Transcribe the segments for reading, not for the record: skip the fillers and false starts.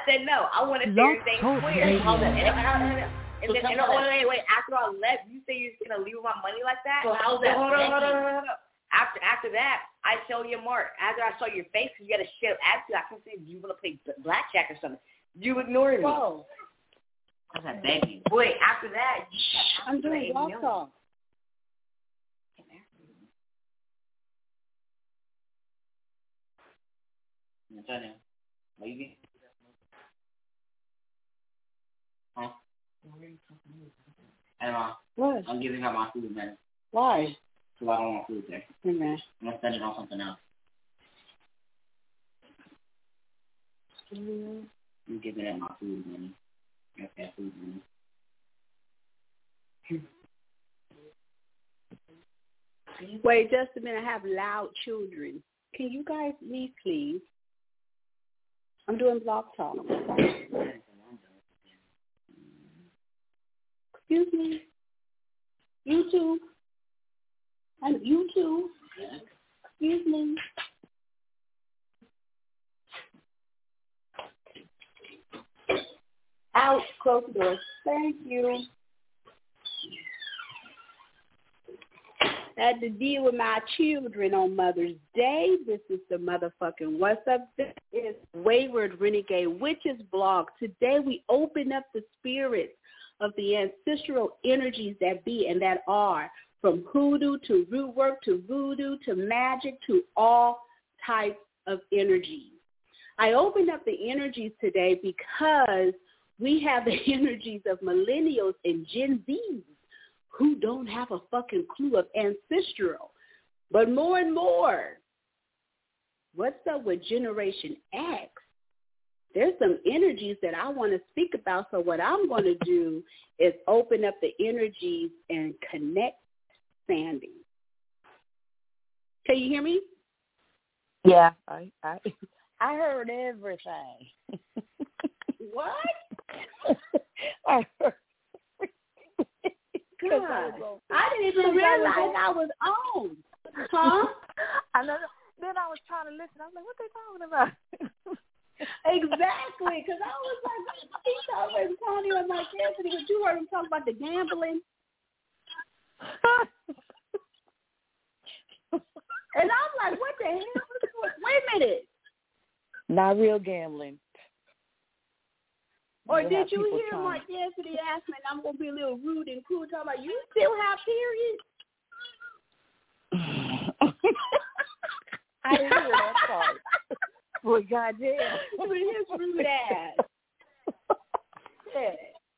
said no. I want to say everything clear. And then, wait. After I left, you say you're gonna leave with my money like that? So how's that? Hold on. After that, I show you mark. After I saw your face, you got a shit attitude. I can see if you want to play blackjack or something. You ignored me. Whoa. I said, baby. Wait, after that, I'm doing blog talk. Antonio, what you Huh? Emma, what? I'm giving up my food, man. Why? Because I don't want food there. Okay. I'm going to spend it on something else. I'm giving up my food money. Okay, food money. Wait just a minute. I have loud children. Can you guys leave, please? I'm doing blog talk. Excuse me. YouTube. I'm YouTube. Excuse me. Out. Close the door. Thank you. Had to deal with my children on Mother's Day. This is the motherfucking What's Up? This is Wayward Renegade Witches blog. Today we open up the spirits of the ancestral energies that be and that are, from hoodoo to root work to voodoo to magic to all types of energies. I opened up the energies today because we have the energies of millennials and Gen Zs who don't have a fucking clue of ancestral. But more and more, what's up with Generation X? There's some energies that I want to speak about. So what I'm going to do is open up the energies and connect Sandy. Can you hear me? Yeah, I heard everything. What? I heard. God, I didn't even realize I was on. Huh? I know. Then I was trying to listen. I was like, what they talking about? Exactly, because I was like, he's always Tony and Mike Anthony, because you heard him talk about the gambling. And I'm like, what the hell? Wait a minute. Not real gambling. Or did you hear Mark Anthony ask me, and I'm going to be a little rude and cool, talking about, you still have periods? I didn't hear that part. Boy, goddamn. With his rude ass. Yeah.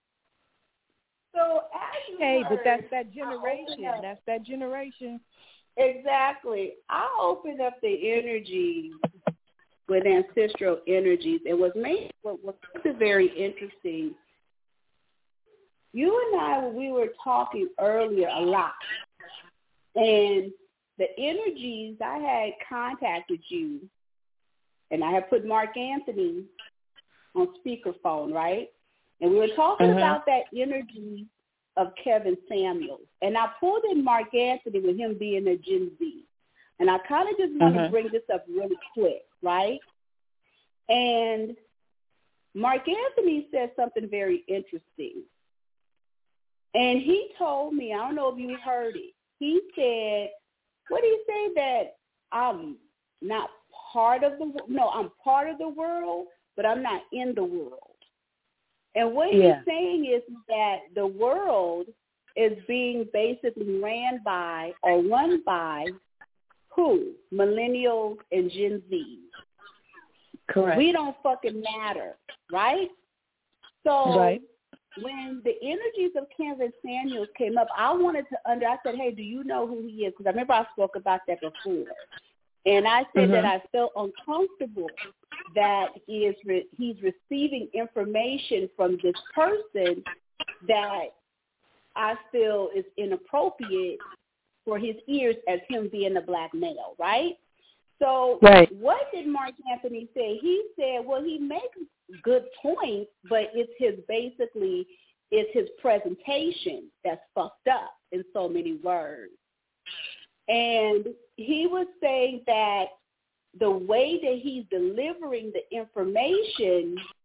So, hey, but that's that generation. That's that generation. Exactly. I opened up the energy with ancestral energies. And what makes it very interesting, you and I, we were talking earlier a lot. And the energies, I had contacted you, and I had put Mark Anthony on speakerphone, right? And we were talking about that energy of Kevin Samuels. And I pulled in Mark Anthony with him being a Gen Z. And I kind of just want to bring this up really quick, right? And Mark Anthony said something very interesting. And he told me, I don't know if you heard it, he said, what did he say, that I'm not part of the, no, I'm part of the world, but I'm not in the world. And what he's saying is that the world is being basically ran by or run by who? Millennials and Gen Z. Correct. We don't fucking matter, right? So when the energies of Kevin Samuels came up, I wanted to I said, hey, do you know who he is? Because I remember I spoke about that before. And I said that I felt uncomfortable that he's receiving information from this person that I feel is inappropriate for his ears as him being a black male, right? So what did Mark Anthony say? He said, well, he makes good points, but it's his presentation that's fucked up in so many words. And he was saying that the way that he's delivering the information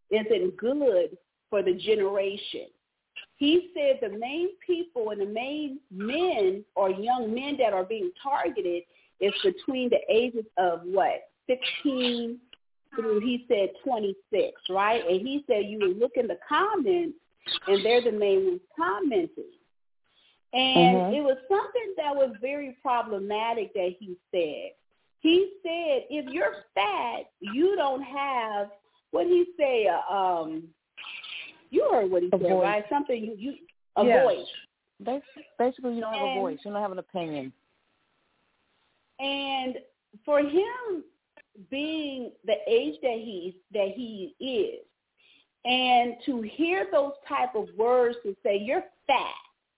isn't good for the generation. He said the main people and the main men or young men that are being targeted is between the ages of 16 through, he said, 26, right? And he said you would look in the comments and they're the main ones commenting. And it was something that was very problematic that he said. He said, if you're fat, you don't have, what did he say? You heard what he said, voice. right? Something voice. Basically, you don't have a voice. You don't have an opinion. And for him being the age that he is, and to hear those type of words to say you're fat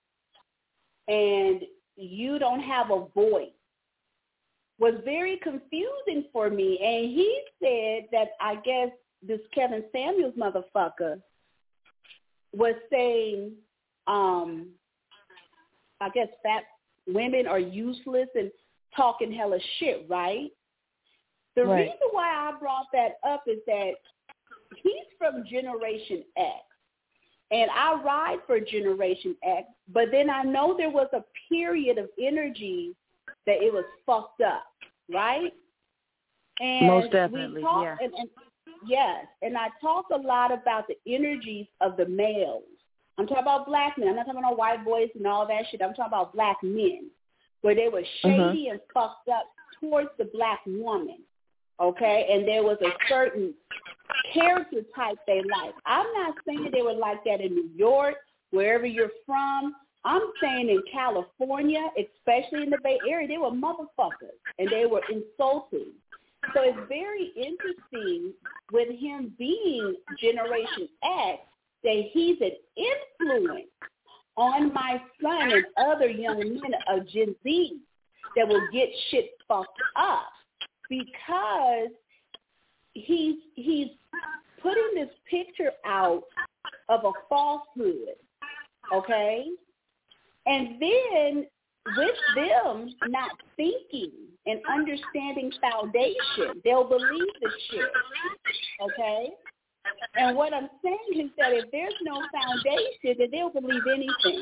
and you don't have a voice was very confusing for me. And he said that I guess this Kevin Samuels motherfucker was saying, I guess fat women are useless and talking hella shit, right? The reason why I brought that up is that he's from Generation X, and I ride for Generation X, but then I know there was a period of energy that it was fucked up, right? And most definitely, yes, and I talk a lot about the energies of the males. I'm talking about black men. I'm not talking about white boys and all that shit. I'm talking about black men, where they were shady and fucked up towards the black woman, okay? And there was a certain character type they liked. I'm not saying they were like that in New York, wherever you're from. I'm saying in California, especially in the Bay Area, they were motherfuckers, and they were insulting. So it's very interesting with him being Generation X that he's an influence on my son and other young men of Gen Z that will get shit fucked up because he's putting this picture out of a falsehood, okay? And then with them not thinking and understanding foundation, they'll believe the shit, okay? And what I'm saying is that if there's no foundation, then they'll believe anything.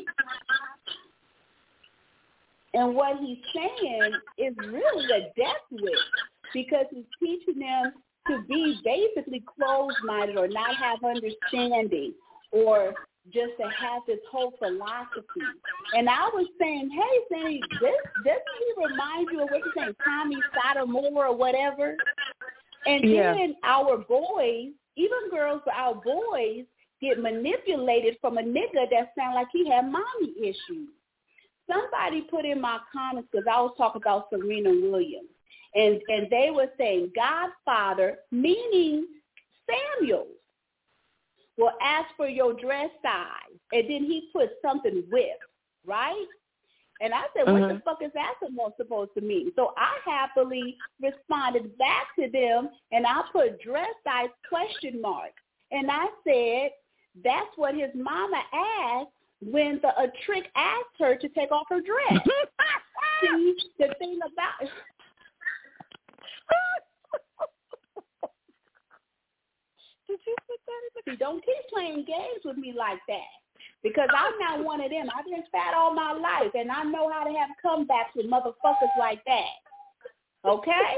And what he's saying is really a death wish because he's teaching them to be basically closed-minded or not have understanding or just to have this whole philosophy. And I was saying, hey, Sandy, doesn't he remind you of what you're saying, Tommy Sotomayor or whatever? And then our boys, even girls, our boys get manipulated from a nigga that sound like he had mommy issues. Somebody put in my comments, because I was talking about Serena Williams, and they were saying Godfather, meaning Samuels, will ask for your dress size, and then he put something with, right? And I said, what the fuck is that supposed to mean? So I happily responded back to them, and I put dress size ? And I said, that's what his mama asked when a trick asked her to take off her dress. See, the thing about Did you put that in the... See, don't keep playing games with me like that. Because I'm not one of them. I've been fat all my life, and I know how to have comebacks with motherfuckers like that. Okay?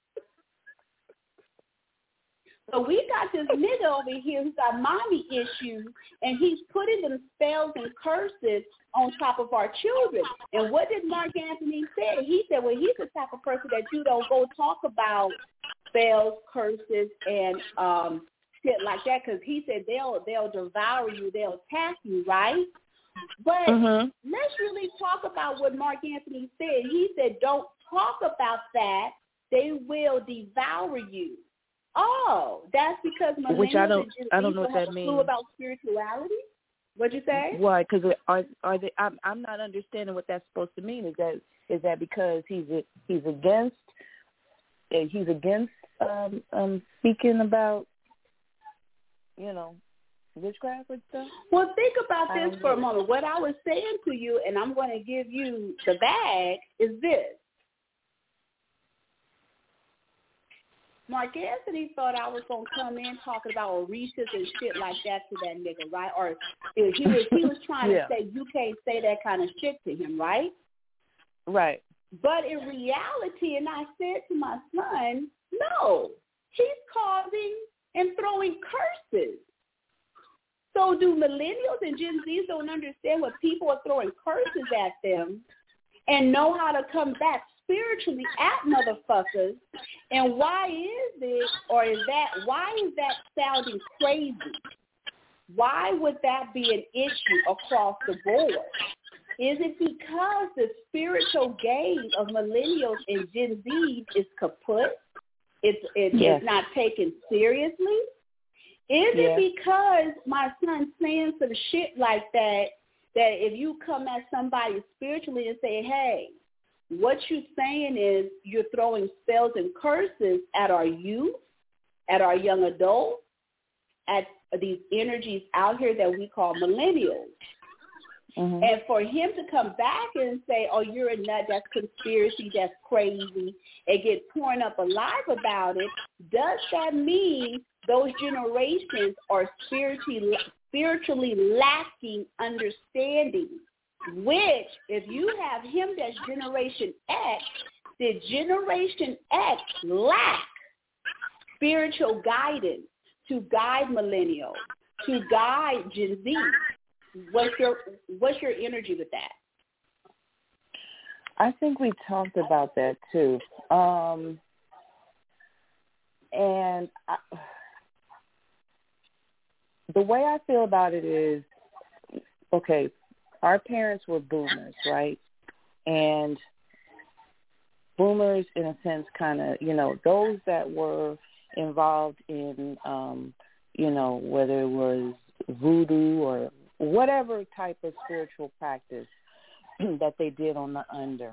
So we got this nigga over here who's got mommy issues, and he's putting them spells and curses on top of our children. And what did Mark Anthony say? He said, well, he's the type of person that you don't go talk about spells, curses, and shit like that, because he said they'll devour you, they'll attack you, right? But let's really talk about what Mark Anthony said. He said, don't talk about that. They will devour you. Oh, that's because Which I don't know what that means. About spirituality. What'd you say? Why? Because are they? I'm not understanding what that's supposed to mean. Is that because he's against speaking about, you know, witchcraft and stuff? Well, think about this for a moment. What I was saying to you, and I'm going to give you the bag, is this. Mark Anthony thought I was gonna come in talking about Orishas and shit like that to that nigga, right? Or he was trying to say you can't say that kind of shit to him, right? Right. But in reality, and I said to my son, no, he's causing and throwing curses. So do millennials and Gen Zs don't understand what people are throwing curses at them and know how to come back spiritually at motherfuckers? And why is that sounding crazy? Why would that be an issue across the board? Is it because the spiritual game of millennials and Gen Z is kaput? It's not taken seriously? Is it because my son's saying some shit like that if you come at somebody spiritually and say, hey, what you're saying is you're throwing spells and curses at our youth, at our young adults, at these energies out here that we call millennials. Mm-hmm. And for him to come back and say, oh, you're a nut, that's conspiracy, that's crazy, and get torn up alive about it, does that mean those generations are spiritually lacking understanding? Which, if you have him that's Generation X, did Generation X lack spiritual guidance to guide millennials, to guide Gen Z? What's your energy with that? I think we talked about that too. The way I feel about it is, okay, our parents were boomers, right? And boomers, in a sense, kind of, those that were involved in, whether it was voodoo or whatever type of spiritual practice that they did on the under,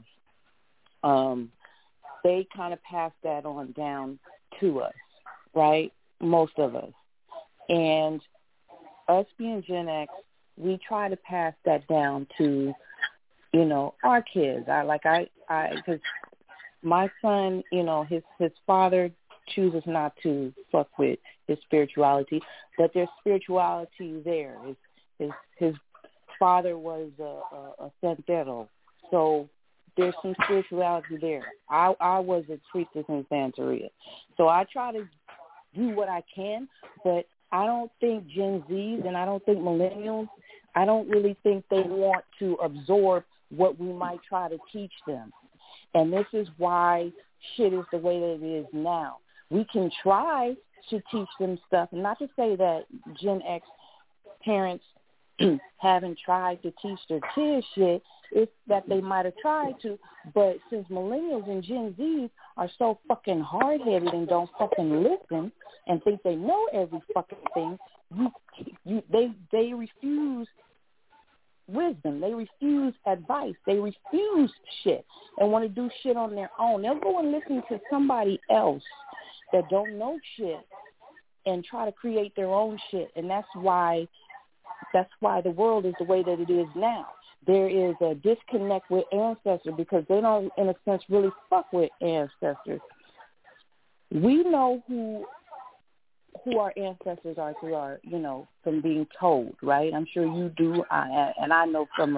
they kind of passed that on down to us, right? Most of us. And us being Gen X, we try to pass that down to, our kids. Because my son, his father chooses not to fuck with his spirituality, but there's spirituality there. His father was a santero, so there's some spirituality there. I was a priestess in Santeria, so I try to do what I can, but I don't think Gen Zs and I don't think millennials, I don't really think they want to absorb what we might try to teach them. And this is why shit is the way that it is now. We can try to teach them stuff, and not to say that Gen X parents haven't tried to teach their kids shit, it's that they might have tried to, but since millennials and Gen Zs are so fucking hard-headed and don't fucking listen and think they know every fucking thing, they refuse wisdom. They refuse advice. They refuse shit and want to do shit on their own. They'll go and listen to somebody else that don't know shit and try to create their own shit, and that's why the world is the way that it is now. There is a disconnect with ancestors because they don't, in a sense, really fuck with ancestors. We know who our ancestors are through our, from being told, right? I'm sure you do, and I know from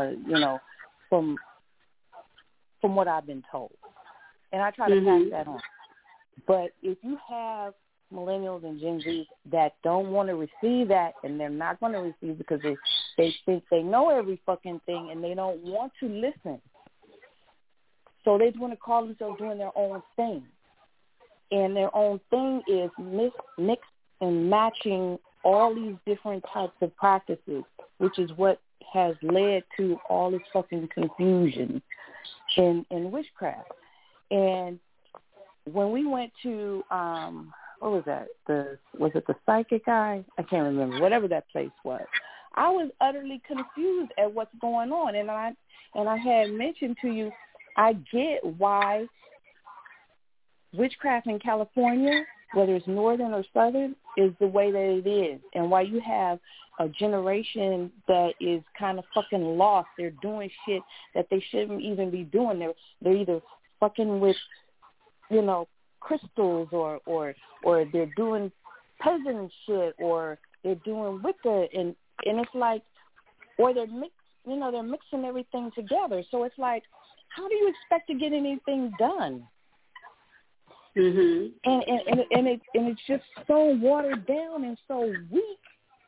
what I've been told, and I try to pass that on. But if you have millennials and Gen Zs that don't want to receive that, and they're not going to receive because they think they know every fucking thing and they don't want to listen. So they want to call themselves doing their own thing. And their own thing is mix and matching all these different types of practices, which is what has led to all this fucking confusion in witchcraft. And when we went to what was that? Was it the psychic guy? I can't remember. Whatever that place was, I was utterly confused at what's going on. And I had mentioned to you, I get why witchcraft in California, whether it's northern or southern, is the way that it is, and why you have a generation that is kind of fucking lost. They're doing shit that they shouldn't even be doing. They're either fucking with, crystals or they're doing peasant shit or they're doing Wicca and it's like, or they're mixing everything together. So it's like, how do you expect to get anything done? Mhm. And it's just so watered down and so weak.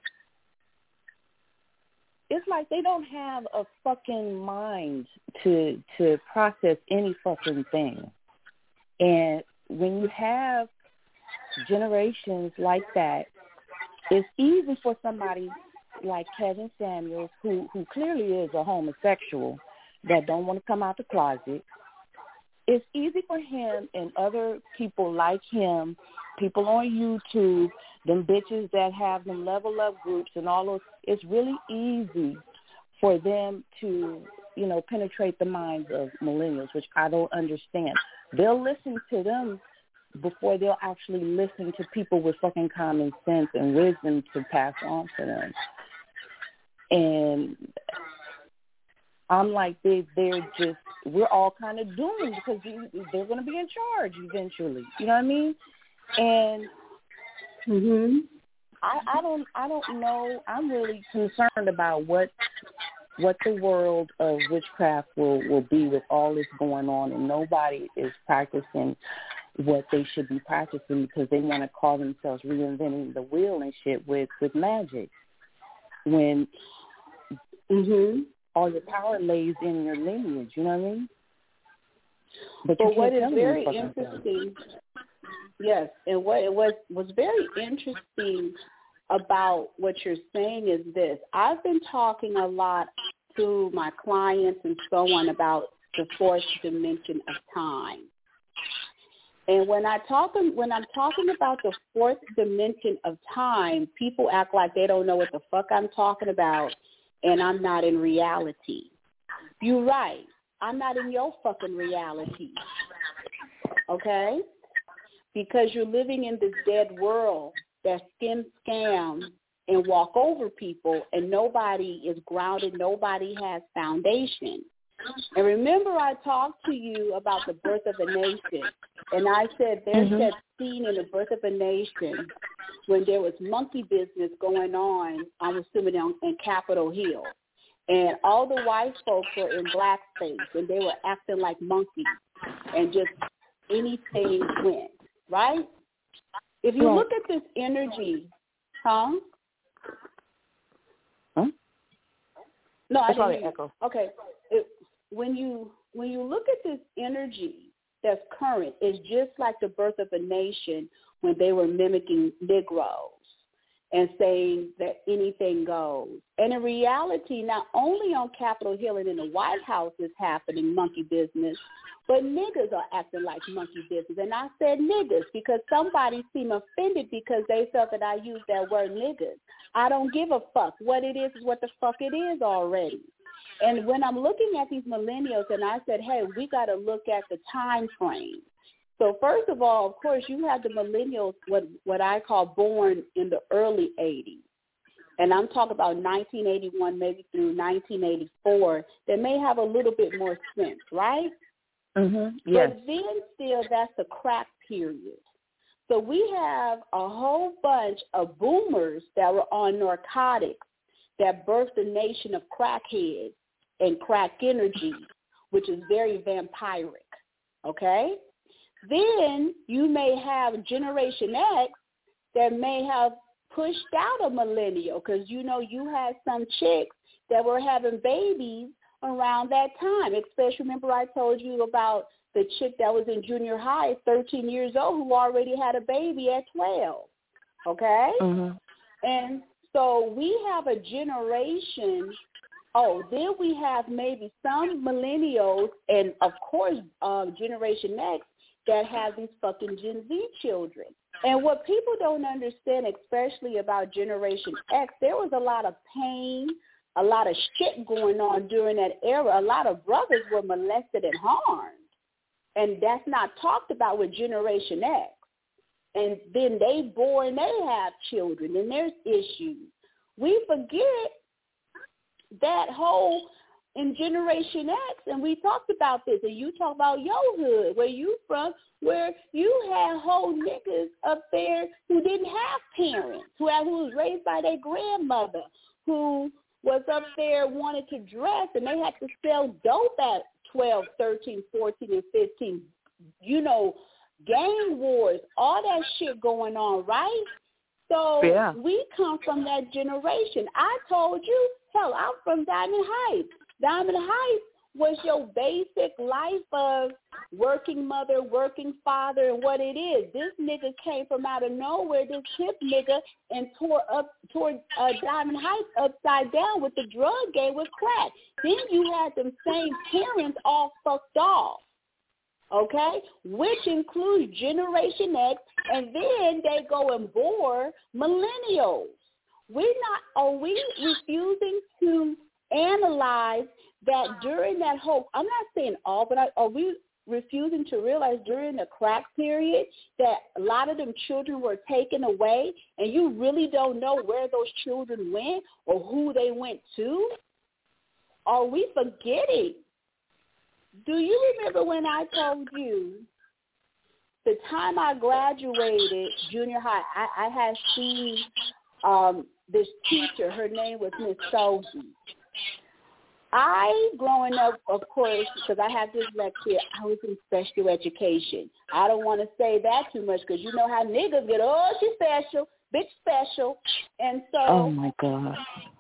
It's like they don't have a fucking mind to process any fucking thing. And when you have generations like that, it's easy for somebody like Kevin Samuels, who clearly is a homosexual that don't want to come out the closet. It's easy for him and other people like him, people on YouTube, them bitches that have them level up groups and all those. It's really easy for them to, penetrate the minds of millennials, which I don't understand. They'll listen to them before they'll actually listen to people with fucking common sense and wisdom to pass on to them. And I'm like, we're all kind of doomed because they're going to be in charge eventually. You know what I mean? And I don't know. I'm really concerned about what the world of witchcraft will be with all this going on, and nobody is practicing what they should be practicing because they want to call themselves reinventing the wheel and shit with magic. When all your power lays in your lineage, you know what I mean? But what is very interesting, yes, and what was very interesting about what you're saying is this. I've been talking a lot to my clients and so on about the fourth dimension of time. And when I'm talking about the fourth dimension of time, people act like they don't know what the fuck I'm talking about, and I'm not in reality. You're right. I'm not in your fucking reality. Okay? Because you're living in this dead world that scam and walk over people, and nobody is grounded, nobody has foundation. And remember I talked to you about the birth of a nation, and I said there's that scene in the birth of a nation when there was monkey business going on, I'm assuming in Capitol Hill. And all the white folks were in blackface, and they were acting like monkeys, and just anything went, right? If you look at this energy, No, I didn't. Echo. Okay. When you look at this energy that's current, it's just like the birth of a nation when they were mimicking Negroes and saying that anything goes. And in reality, not only on Capitol Hill and in the White House is happening monkey business, but niggas are acting like monkey business. And I said niggas because somebody seemed offended because they felt that I used that word niggas. I don't give a fuck. What it is what the fuck it is already. And when I'm looking at these millennials, and I said, hey, we got to look at the time frame. So first of all, of course, you have the millennials, what I call born in the early 80s. And I'm talking about 1981 maybe through 1984. That may have a little bit more sense, right? Yes. But then still, that's the crack period. So we have a whole bunch of boomers that were on narcotics that birthed a nation of crackheads and crack energy, which is very vampiric, okay? Then you may have Generation X that may have pushed out a millennial because, you had some chicks that were having babies around that time. Especially, remember I told you about the chick that was in junior high at 13 years old who already had a baby at 12, okay? And so we have a generation. Then we have maybe some millennials and, of course, Generation X that have these fucking Gen Z children. And what people don't understand, especially about Generation X, there was a lot of pain, a lot of shit going on during that era. A lot of brothers were molested and harmed. And that's not talked about with Generation X. And then they have children, and there's issues. We forget that whole in Generation X, and we talked about this, and you talk about your hood, where you from, where you had whole niggas up there who didn't have parents, who was raised by their grandmother, who was up there, wanted to dress, and they had to sell dope at 12, 13, 14, and 15. You know, gang wars, all that shit going on, right? So we come from that generation. I told you, hell, I'm from Diamond Heights. Diamond Heights was your basic life of working mother, working father, and what it is. This nigga came from out of nowhere, this hip nigga, and tore Diamond Heights upside down with the drug game with crack. Then you had them same parents all fucked off. Okay, which includes Generation X, and then they go and bore millennials. Are we refusing to analyze that during that whole, I'm not saying all, but are we refusing to realize during the crack period that a lot of them children were taken away, and you really don't know where those children went or who they went to? Are we forgetting? Do you remember when I told you the time I graduated junior high, I had seen this teacher. Her name was Miss Sophie. Growing up, of course, because I have dyslexia, I was in special education. I don't want to say that too much because you know how niggas get, oh, she's special, bitch special. And so. Oh, my God.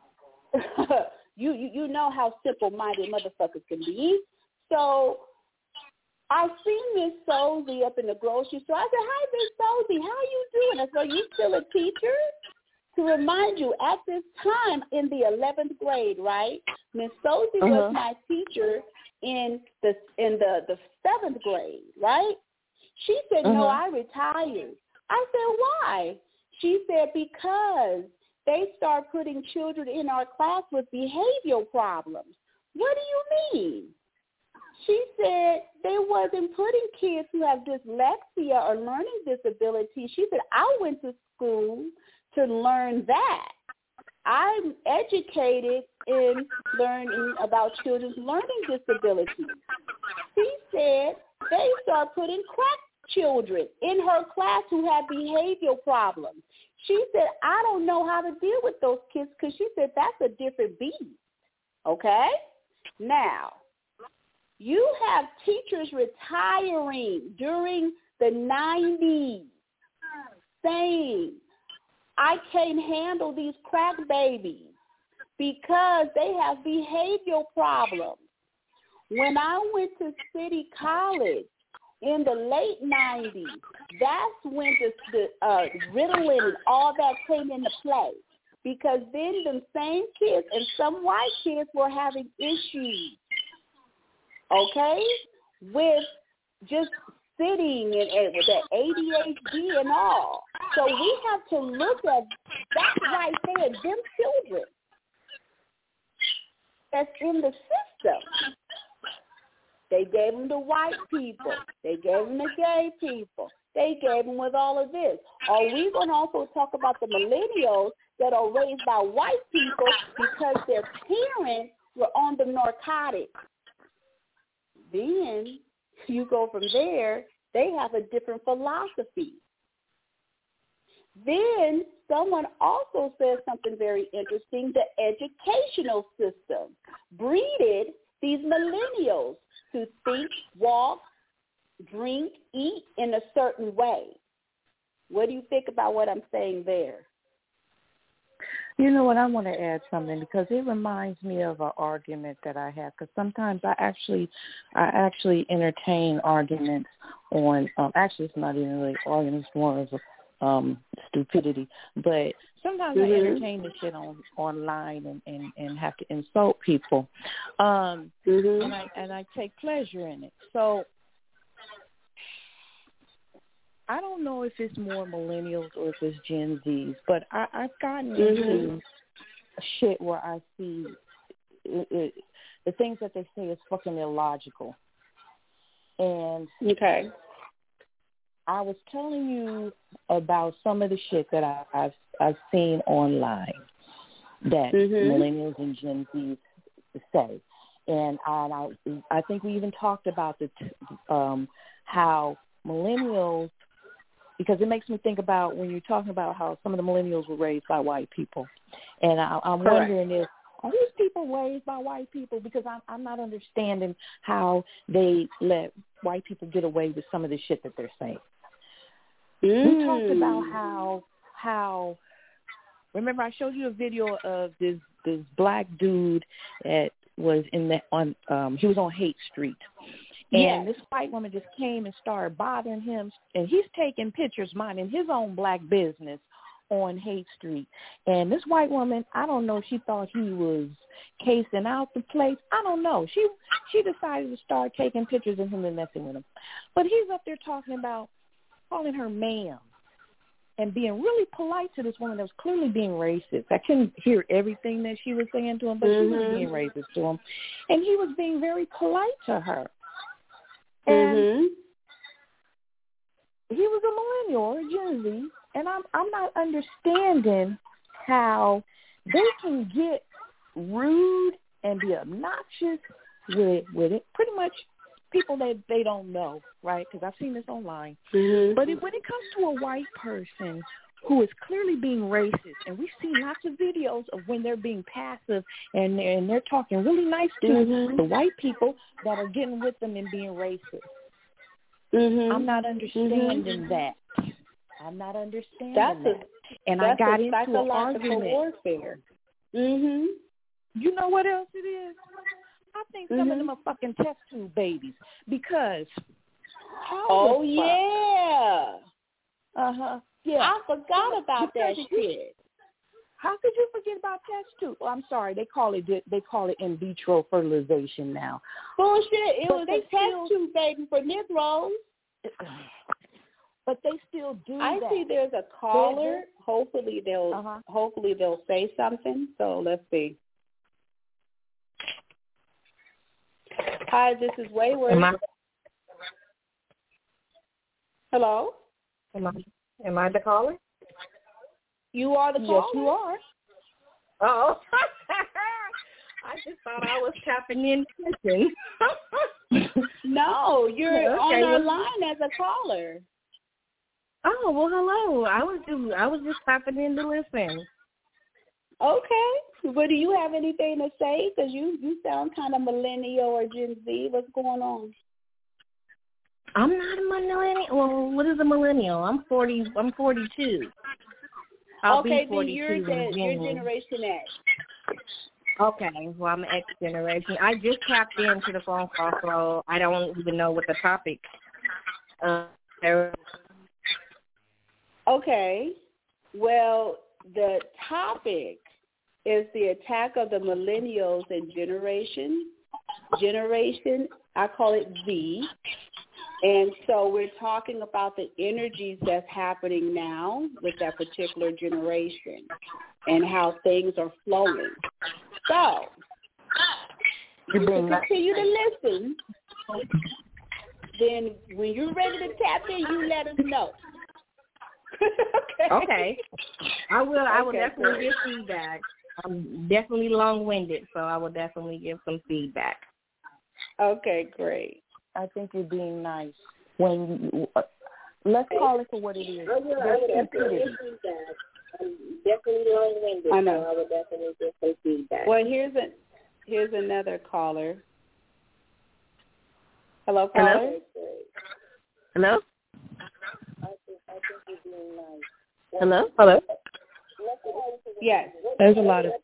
you know how simple-minded motherfuckers can be. So I seen Miss Sophie up in the grocery store. I said, hi, Miss Sophie, how you doing? I said, are you still a teacher? To remind you, at this time in the 11th grade, right, Miss Sophie was my teacher in the 7th grade, right? She said, no, I retired. I said, why? She said, because they start putting children in our class with behavioral problems. What do you mean? She said they wasn't putting kids who have dyslexia or learning disabilities. She said, I went to school to learn that. I'm educated in learning about children's learning disabilities. She said they start putting crack children in her class who have behavioral problems. She said, I don't know how to deal with those kids because she said that's a different beast. Okay? Now, you have teachers retiring during the 90s saying, I can't handle these crack babies because they have behavioral problems. When I went to City College in the late 90s, that's when the Ritalin and all that came into play, because then the same kids and some white kids were having issues, okay, with just sitting and with the ADHD and all. So we have to look at that right there, them children that's in the system. They gave them to white people. They gave them to gay people. They gave them with all of this. Are we going to also talk about the millennials that are raised by white people because their parents were on the narcotics? Then you go from there, they have a different philosophy. Then someone also says something very interesting. The educational system breeded these millennials to think, walk, drink, eat in a certain way. What do you think about what I'm saying there? You know what, I want to add something because it reminds me of an argument that I have, because sometimes I actually entertain arguments on, actually it's not even really arguments, more of stupidity, but sometimes I entertain this shit online and have to insult people, and I take pleasure in it. So I don't know if it's more millennials or if it's Gen Zs, but I've gotten into shit where I see the things that they say is fucking illogical. And I was telling you about some of the shit that I've seen online that millennials and Gen Zs say. And I think we even talked about how millennials, because it makes me think about when you're talking about how some of the millennials were raised by white people. And I'm wondering if, are these people raised by white people? Because I'm not understanding how they let white people get away with some of the shit that they're saying. We talked about how remember I showed you a video of this black dude that was he was on Haight Street. And this white woman just came and started bothering him, and he's taking pictures, minding his own black business on Haight Street. And this white woman, I don't know if she thought he was casing out the place. I don't know. She decided to start taking pictures of him and messing with him. But he's up there talking about calling her ma'am and being really polite to this woman that was clearly being racist. I couldn't hear everything that she was saying to him, but she was being racist to him. And he was being very polite to her. And he was a millennial or a Gen Z, and I'm not understanding how they can get rude and be obnoxious with it. Pretty much people that they don't know, right? Because I've seen this online. But when it comes to a white person who is clearly being racist, and we've seen lots of videos of when they're being passive and they're talking really nice to the white people that are getting with them and being racist. I'm not understanding that. I'm not understanding that. And I got into an argument. Warfare. You know what else it is? I think some of them are fucking test tube babies because. Yeah. I forgot about that shit. How could you forget about test tube? Well, I'm sorry. They call it in vitro fertilization now. Bullshit. It was a test tube baby for Negroes. But they still do that. I see there's a caller. Hopefully they'll say something. So let's see. Hi, this is Wayward. Hello? Am I the caller? You are the caller? Yes, you are. Oh. I just thought I was tapping in. No, you're on our line as a caller. Oh, well, hello. I was just tapping in to listen. Okay. But do you have anything to say? Because you sound kind of millennial or Gen Z. What's going on? I'm not a millennial. Well, what is a millennial? I'm 42. I'll be 42 then you're Generation X. Okay, well, I'm X generation. I just tapped into the phone call, so I don't even know what the topic Okay. Well, the topic is the attack of the millennials and generation, I call it Z. And so we're talking about the energies that's happening now with that particular generation and how things are flowing. So, you can continue to listen. Then when you're ready to tap in, you let us know. Okay. I will definitely give feedback. I'm definitely long-winded, so I will definitely give some feedback. Okay, great. I think you're being nice. Let's call it for what it is. There's stupidity. I'm definitely long-winded, I know. so I will definitely give some feedback. Well, here's another caller. Hello, caller. Hello? Hello? Hello? Yes. There's a lot of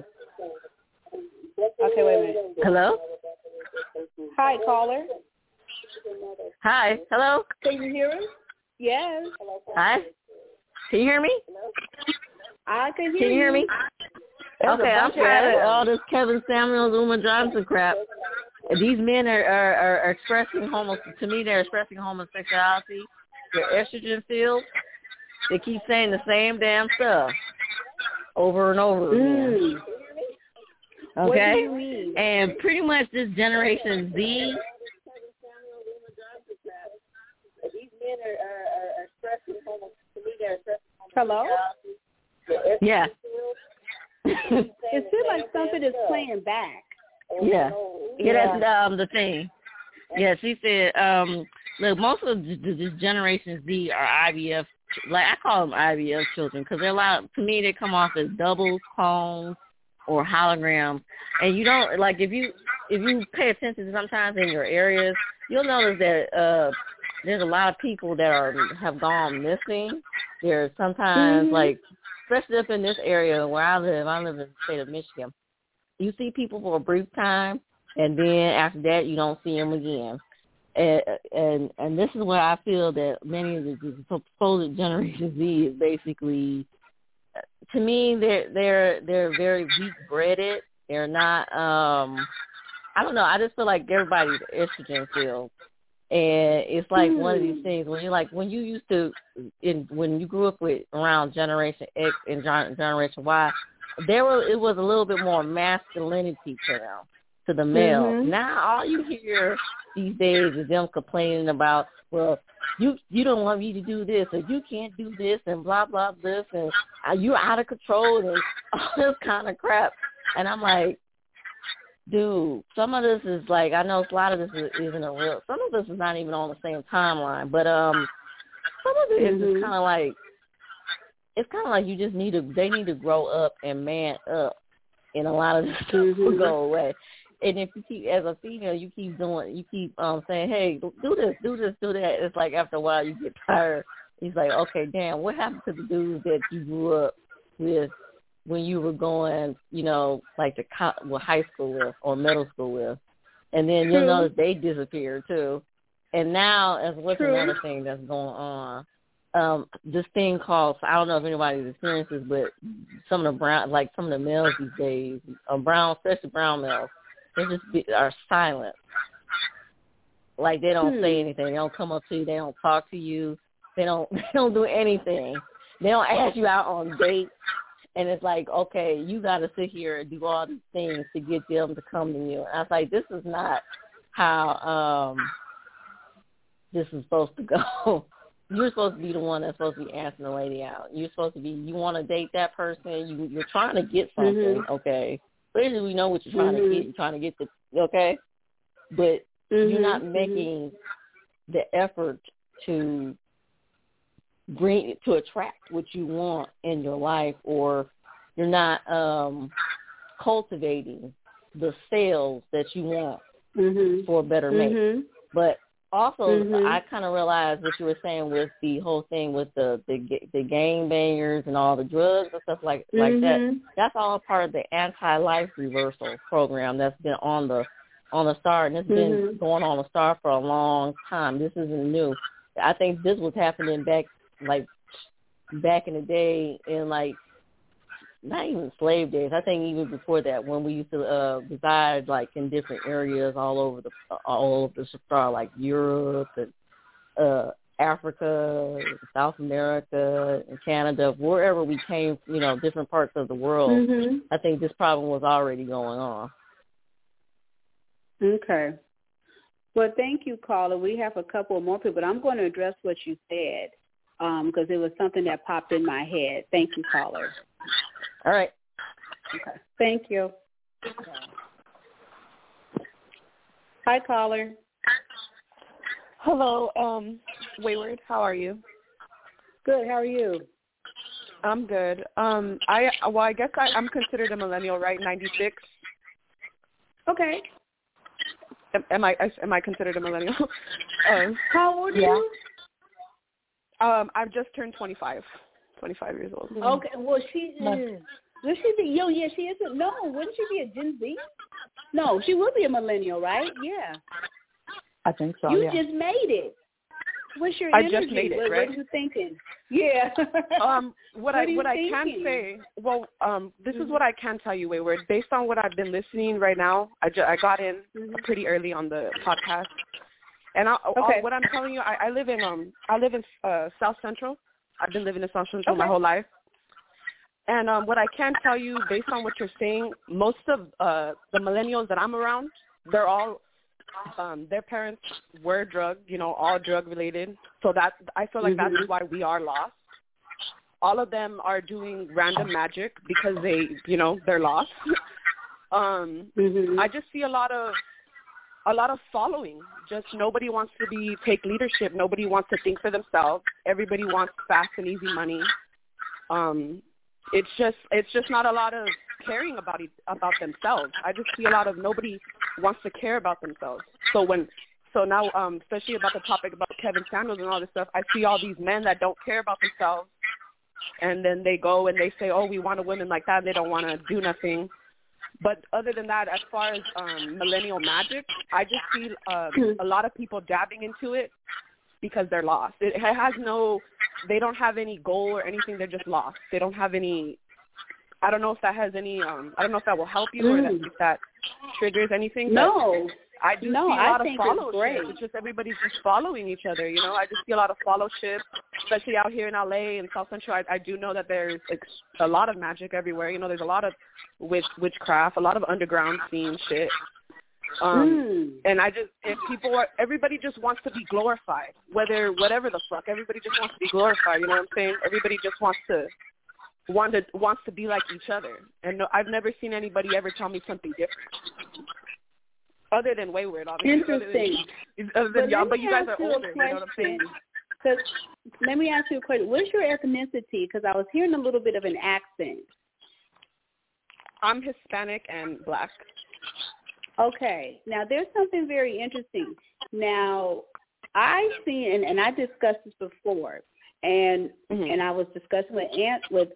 Okay, wait a minute. Hello? Hi, caller. Hi. Hello? Can you hear us? Yes. Hi? Can you hear me? I can hear you. Can you hear me? Okay, I'm tired of all this Kevin Samuels, Uma Johnson crap. These men are expressing they're expressing homosexuality. They're estrogen filled. They keep saying the same damn stuff over and over again. Okay? What do you mean? And pretty much this Generation Z. These men are expressing homosexuality. Hello? Yeah. It feels like something is playing back. Yeah. Yeah, that's the thing. Yeah, she said, look, most of the Generation Z are IVF, like I call them IVF children, because they're to me, they come off as doubles, clones, or holograms. And you don't, like, if you pay attention sometimes in your areas, you'll notice that there's a lot of people that have gone missing. There's sometimes, like, especially up in this area where I live in the state of Michigan, you see people for a brief time, and then after that, you don't see them again. And this is where I feel that many of the supposed Generation Z is basically, to me, they're very weak-breeded. They're not. I don't know. I just feel like everybody's estrogen filled, and it's like one of these things when you used to, when you grew up around Generation X and Generation Y, it was a little bit more masculinity to them, to the male. Now all you hear these days is them complaining about, well, you don't want me to do this, or you can't do this, and blah blah this, and you're out of control, and all this kind of crap. And I'm like, dude, some of this is like, I know a lot of this isn't a real. Some of this is not even on the same timeline, but some of it is just kind of like, it's kind of like you just they need to grow up and man up, and a lot of this stuff will go away. And if you keep, as a female, you keep saying, hey, do this, do that. It's like after a while you get tired. He's like, okay, damn, what happened to the dudes that you grew up with when you were going, like to high school with or middle school with? And then you'll notice they disappeared too. And now, as what's another thing that's going on? This thing called, I don't know if anybody's experienced this, but some of the males these days, especially brown males, they just are silent. Like they don't say anything. They don't come up to you. They don't talk to you. They don't do anything. They don't ask you out on dates. And it's like, okay, you got to sit here and do all these things to get them to come to you. And I was like, this is not how this is supposed to go. You're supposed to be the one that's supposed to be asking the lady out. You're supposed to be, you want to date that person. You're trying to get something, okay? Clearly we know what you're trying to get. You're trying to get okay? But you're not making the effort to attract what you want in your life, or you're not cultivating the sales that you want for a better mate. But also, I kind of realized what you were saying with the whole thing with the gang bangers and all the drugs and stuff like that. That's all part of the anti-life reversal program that's been on the Star, and it's been going on the Star for a long time. This isn't new. I think this was happening back in the day, in like not even slave days. I think even before that, when we used to reside like in different areas all over the Star, like Europe and Africa, South America, and Canada, wherever we came, different parts of the world. I think this problem was already going on. Okay. Well, thank you, caller. We have a couple more people, but I'm going to address what you said because it was something that popped in my head. Thank you, caller. All right. Okay. Thank you. Hi, caller. Hello, Wayward. How are you? Good. How are you? I'm good. I guess I'm considered a millennial, right? 96. Okay. Am I considered a millennial? How old are you? I've just turned 25. 25 years old. Okay. Well, she is. Will she be? Yeah, she isn't. No, wouldn't she be a Gen Z? No, she will be a millennial, right? Yeah. I think so. You just made it. What's your energy? I just made it, right? What are you thinking? Yeah. What I can say, this is what I can tell you, Wayward. Based on what I've been listening right now, I got in pretty early on the podcast, and what I'm telling you, I live in South Central. I've been living in South Central my whole life, and what I can tell you, based on what you're saying, most of the millennials that I'm around, they're all their parents were all drug related. So that I feel like that's why we are lost. All of them are doing random magic because they're lost. I just see a lot of following. Just nobody wants to take leadership. Nobody wants to think for themselves. Everybody wants fast and easy money. It's just not a lot of caring about themselves. I just see a lot of nobody wants to care about themselves. So now, especially about the topic about Kevin Samuels and all this stuff, I see all these men that don't care about themselves, and then they go and they say, oh, we want a woman like that, and they don't want to do nothing. But other than that, as far as millennial magic, I just see a lot of people dabbing into it because they're lost. It has they don't have any goal or anything. They're just lost. They don't have any. I don't know if that has any. I don't know if that will help you or if that triggers anything. No. I do see a lot of followership. It's just everybody's just following each other, you know. I just see a lot of followship, especially out here in LA and South Central. I do know that there's a lot of magic everywhere. You know, there's a lot of witchcraft, a lot of underground scene shit. And everybody just wants to be glorified, whatever the fuck. Everybody just wants to be glorified. You know what I'm saying? Everybody just wants to be like each other. And no, I've never seen anybody ever tell me something different. Other than Wayward, obviously. Interesting. Other than y'all, but you guys are older, you know what I'm saying? Let me ask you a question. What's your ethnicity? Because I was hearing a little bit of an accent. I'm Hispanic and Black. Okay. Now, there's something very interesting. Now, I've seen, and I discussed this before, and I was discussing with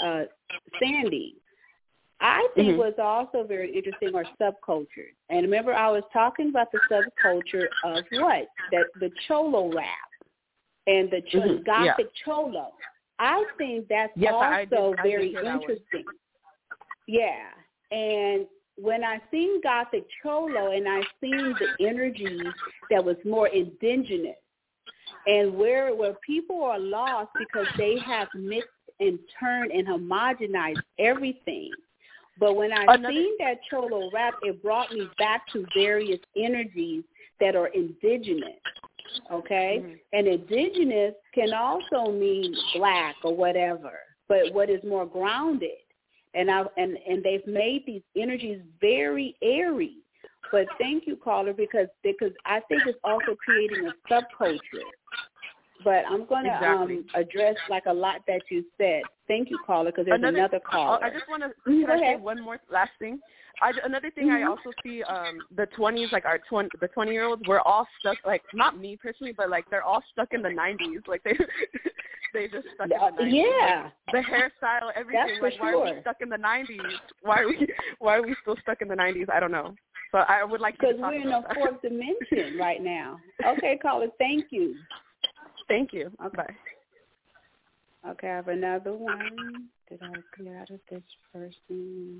Sandy. I think what's also very interesting are subcultures. And remember, I was talking about the subculture of what? The Cholo rap and the Gothic Cholo. I think that's also very interesting. Yeah. And when I seen Gothic Cholo and I seen the energy that was more indigenous and where people are lost because they have mixed and turned and homogenized everything. But when I seen that Cholo rap, it brought me back to various energies that are indigenous, okay? And indigenous can also mean black or whatever, but what is more grounded. And they've made these energies very airy. But thank you, caller, because I think it's also creating a subculture. But I'm going to address like a lot that you said. Thank you, caller, because there's another caller. I just want to say one more last thing. Another thing I also see the 20s, like the 20-year-olds, we're all stuck, like not me personally, but like they're all stuck in the 90s. Like they just stuck in the 90s. Yeah. Like, the hairstyle, everything. Like why are we stuck in the 90s? Why are we still stuck in the 90s? I don't know. So I would like to talk about that. Because we're in a fourth dimension right now. Okay, caller, thank you. Thank you. Okay. Bye. Okay, I have another one. Did I clear out of this person?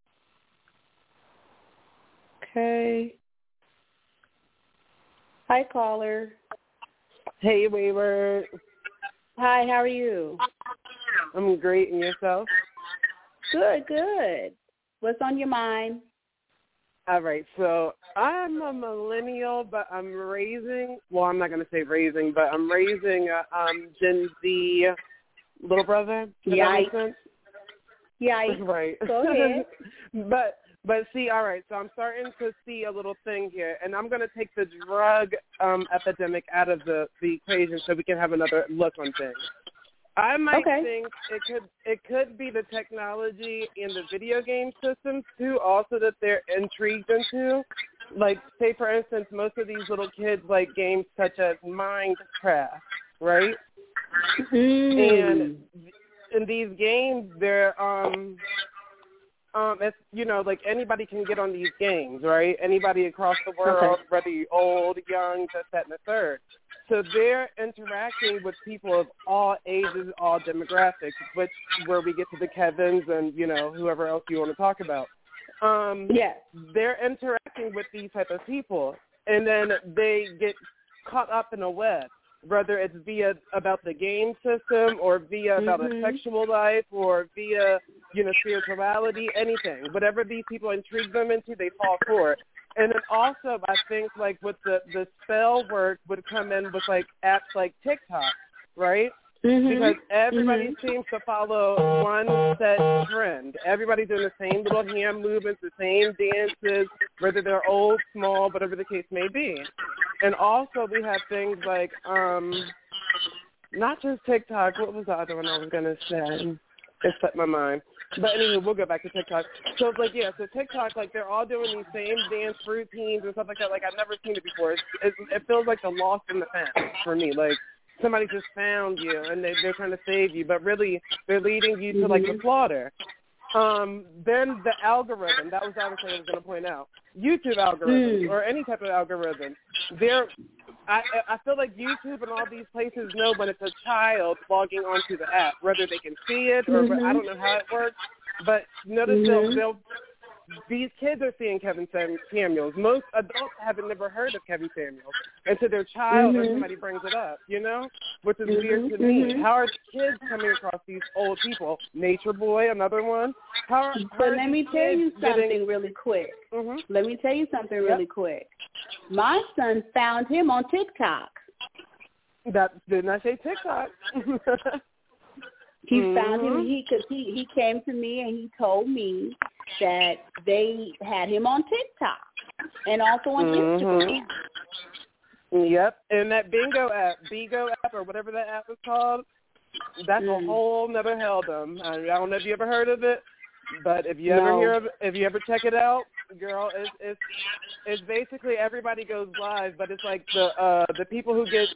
Okay. Hi, caller. Hey, Wayward. Hi, how are you? I'm great, and yourself? Good. What's on your mind? All right, so I'm a millennial, but I'm raising Gen Z little brother. Yikes. Right. Go ahead. But see, all right, so I'm starting to see a little thing here, and I'm going to take the drug epidemic out of the equation so we can have another look on things. I might think it could be the technology in the video game systems too, also that they're intrigued into. Like, say for instance, most of these little kids like games such as Minecraft, right? And in these games, they're it's, you know, like anybody can get on these games, right? Anybody across the world, whether you're old, young, this, that, and the third. So they're interacting with people of all ages, all demographics, where we get to the Kevins and, you know, whoever else you want to talk about. They're interacting with these type of people, and then they get caught up in a web, whether it's via about the game system or via about a sexual life or via, you know, spirituality, anything. Whatever these people intrigue them into, they fall for it. And then also, I think, like, with the spell work would come in with, like, apps like TikTok, right? because everybody seems to follow one set trend. Everybody's doing the same little hand movements, the same dances, whether they're old, small, whatever the case may be. And also we have things like not just TikTok. What was the other one I was going to say? It slipped my mind. But anyway, we'll go back to TikTok. So it's like, yeah, so TikTok, like they're all doing these same dance routines and stuff like that. Like I've never seen it before. It feels like the lost in the found for me. Like somebody just found you and they're trying to save you, but really they're leading you to like the slaughter. Then the algorithm, that was the other thing I was going to point out. YouTube algorithms or any type of algorithm, I feel like YouTube and all these places know when it's a child logging onto the app, whether they can see it or I don't know how it works, but notice these kids are seeing Kevin Samuels. Most adults haven't never heard of Kevin Samuels until their child or somebody brings it up, you know, which is weird to me. How are kids coming across these old people? Nature Boy, another one. But let me tell you something really quick. Let me tell you something really quick. My son found him on TikTok. Didn't I say TikTok? He found him. He came to me and he told me that they had him on TikTok and also on Instagram. Yep, and that Bigo app or whatever that app is called, that's a whole nother helldom. I don't know if you ever heard of it, but if you ever hear of it, if you ever check it out, girl, it's basically everybody goes live, but it's like the people who get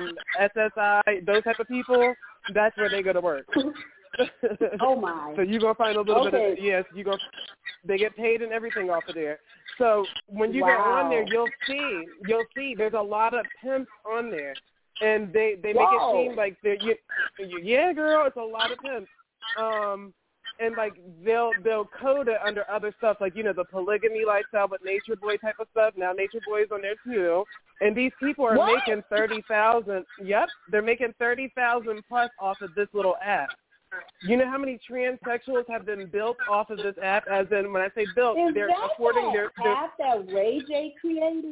SSI, those type of people, that's where they go to work. Oh my! So you're gonna find a little bit of they get paid and everything off of there. So when you get on there, you'll see there's a lot of pimps on there, and they make it seem like yeah, girl, it's a lot of pimps. And like they'll code it under other stuff, like the polygamy lifestyle, but Nature Boy type of stuff. Now Nature Boy's on there too, and these people are making 30,000. Yep, they're making 30,000 plus off of this little app. You know how many transsexuals have been built off of this app? As in, when I say built, they're affording their app that Ray J created.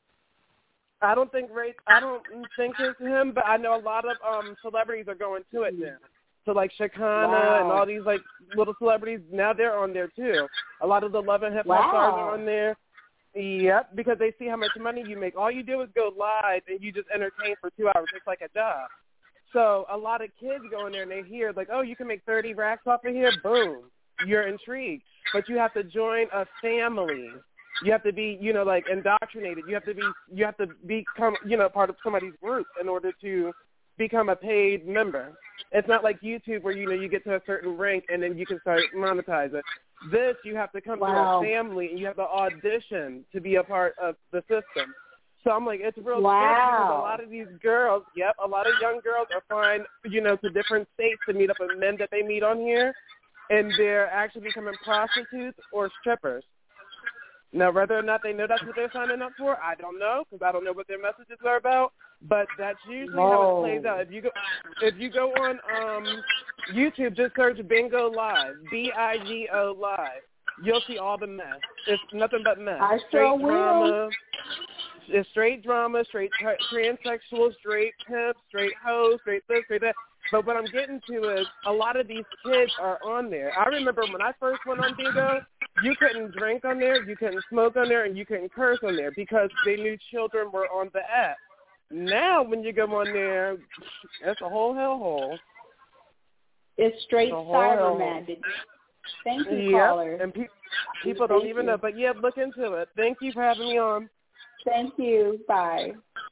I don't think it's him, but I know a lot of celebrities are going to it now. So like Shekinah and all these like little celebrities, now they're on there too. A lot of the Love and Hip Hop stars are on there. Yep, because they see how much money you make. All you do is go live and you just entertain for 2 hours. It's like a job. So a lot of kids go in there and they hear like, oh, you can make 30 racks off of here. Boom, you're intrigued. But you have to join a family. You have to be, like indoctrinated. You have to become, part of somebody's group in order to become a paid member. It's not like YouTube where, you get to a certain rank and then you can start monetize it. This, you have to come to a family and you have to audition to be a part of the system. So I'm like, it's real sketchy because a lot of these girls, a lot of young girls are flying, to different states to meet up with men that they meet on here, and they're actually becoming prostitutes or strippers. Now, whether or not they know that's what they're signing up for, I don't know, because I don't know what their messages are about. But that's usually how it plays out. If you go on YouTube, just search Bingo Live, BIGO Live. You'll see all the mess. It's nothing but mess. Straight drama. It's straight drama, straight transsexual, straight pimp, straight hoes, straight this, straight that. But what I'm getting to is a lot of these kids are on there. I remember when I first went on Bigo, you couldn't drink on there, you couldn't smoke on there, and you couldn't curse on there because they knew children were on the app. Now when you go on there, it's a whole hellhole. It's straight cyber magic. Thank you, caller. And people don't even know. But, look into it. Thank you for having me on. Thank you. Bye.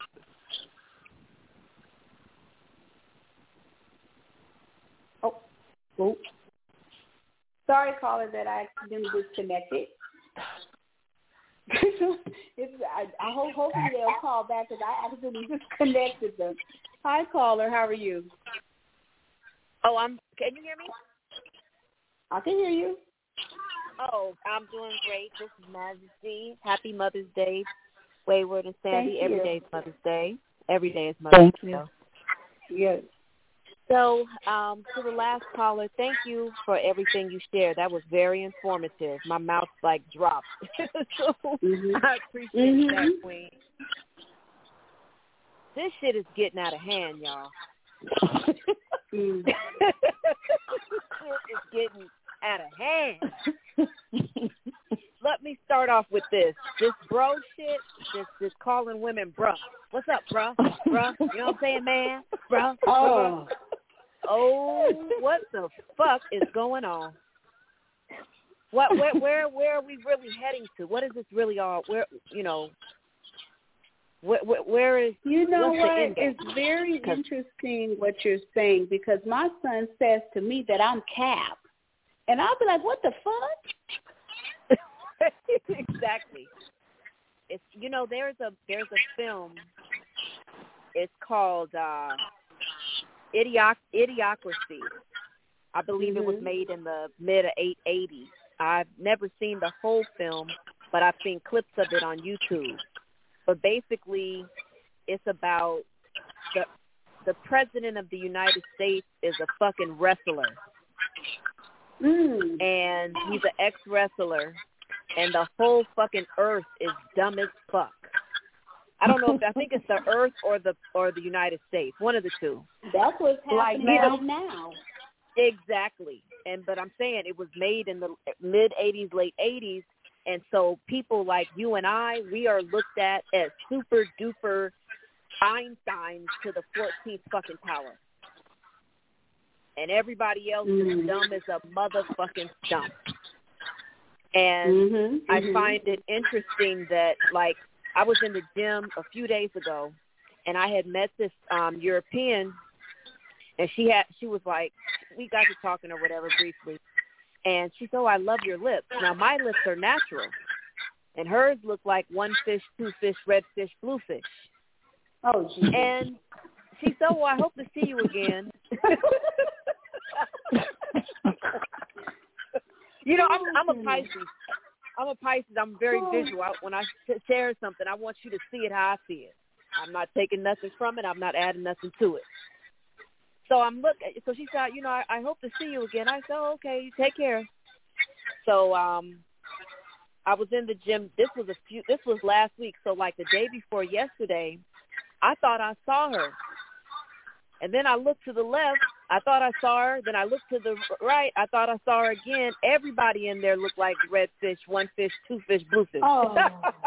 Oh. Sorry, caller, that I accidentally disconnected. I hopefully they'll call back because I accidentally disconnected them. Hi, caller. How are you? Oh, can you hear me? I can hear you. Oh, I'm doing great. This is Majesty. Happy Mother's Day, Wayward and Sandy. Every day is Mother's Day. Every day is Mother's Day. Yes. So, to the last caller, thank you for everything you shared. That was very informative. My mouth dropped. So I appreciate that, Queen. This shit is getting out of hand, y'all. Shit is getting out of hand. Let me start off with this bro shit, this calling women bruh. What's up, bruh? Bruh, you know what I'm saying, man? Bruh. Oh, what the fuck is going on? Where are we really heading to? What is this really all? Where where is? You know what? It's very interesting what you're saying, because my son says to me that I'm Cap, and I'll be like, "What the fuck?" Exactly. It's there's a film. It's called Idiocracy. I believe it was made in the mid-80s. I've never seen the whole film, but I've seen clips of it on YouTube. But basically, it's about the president of the United States is a fucking wrestler. And he's an ex-wrestler, and the whole fucking earth is dumb as fuck. I don't know I think it's the earth or the United States, one of the two. That's what's happening right now. Exactly. But I'm saying it was made in the mid-80s, late 80s, and so people like you and I, we are looked at as super duper Einsteins to the 14th fucking power. And everybody else is dumb as a motherfucking stump. And I find it interesting that, like, I was in the gym a few days ago, and I had met this European, and she was like, we got to talking or whatever briefly, and she said, "Oh, I love your lips." Now, my lips are natural, and hers look like one fish, two fish, red fish, blue fish. Oh, geez. And she said, "Well, I hope to see you again." I'm a Pisces. I'm very visual. When I share something, I want you to see it how I see it. I'm not taking nothing from it. I'm not adding nothing to it. So So she said, I hope to see you again. I said, okay, take care. So I was in the gym. This was last week. So like the day before yesterday, I thought I saw her. And then I looked to the left. I thought I saw her. Then I looked to the right. I thought I saw her again. Everybody in there looked like red fish, one fish, two fish, blue fish. Oh.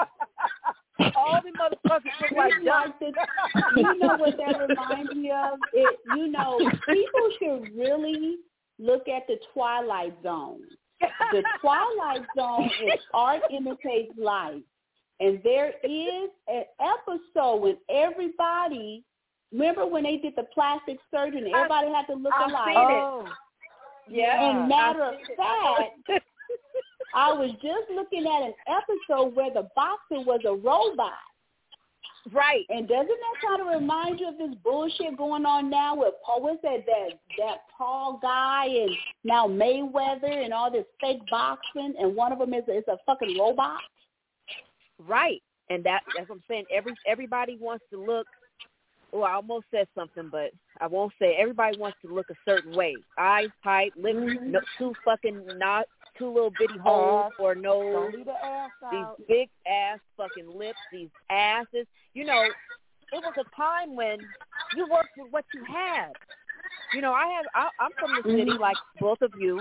All the motherfuckers look like ducks. You know what that reminds me of? People should really look at the Twilight Zone. The Twilight Zone is art imitates life. And there is an episode when everybody, remember when they did the plastic surgery and everybody had to look alike? Oh, yeah. And matter of fact, I was just looking at an episode where the boxer was a robot. Right. And doesn't that kind of remind you of this bullshit going on now with Paul, what's that Paul guy and now Mayweather and all this fake boxing, and one of them is a fucking robot? Right. And that's what I'm saying. Everybody wants to look, well, I almost said something, but I won't say it. Everybody wants to look a certain way. Eyes tight, lips, no, two little bitty holes or nose, these big ass fucking lips, these asses. It was a time when you worked with what you had. I'm from the city like both of you,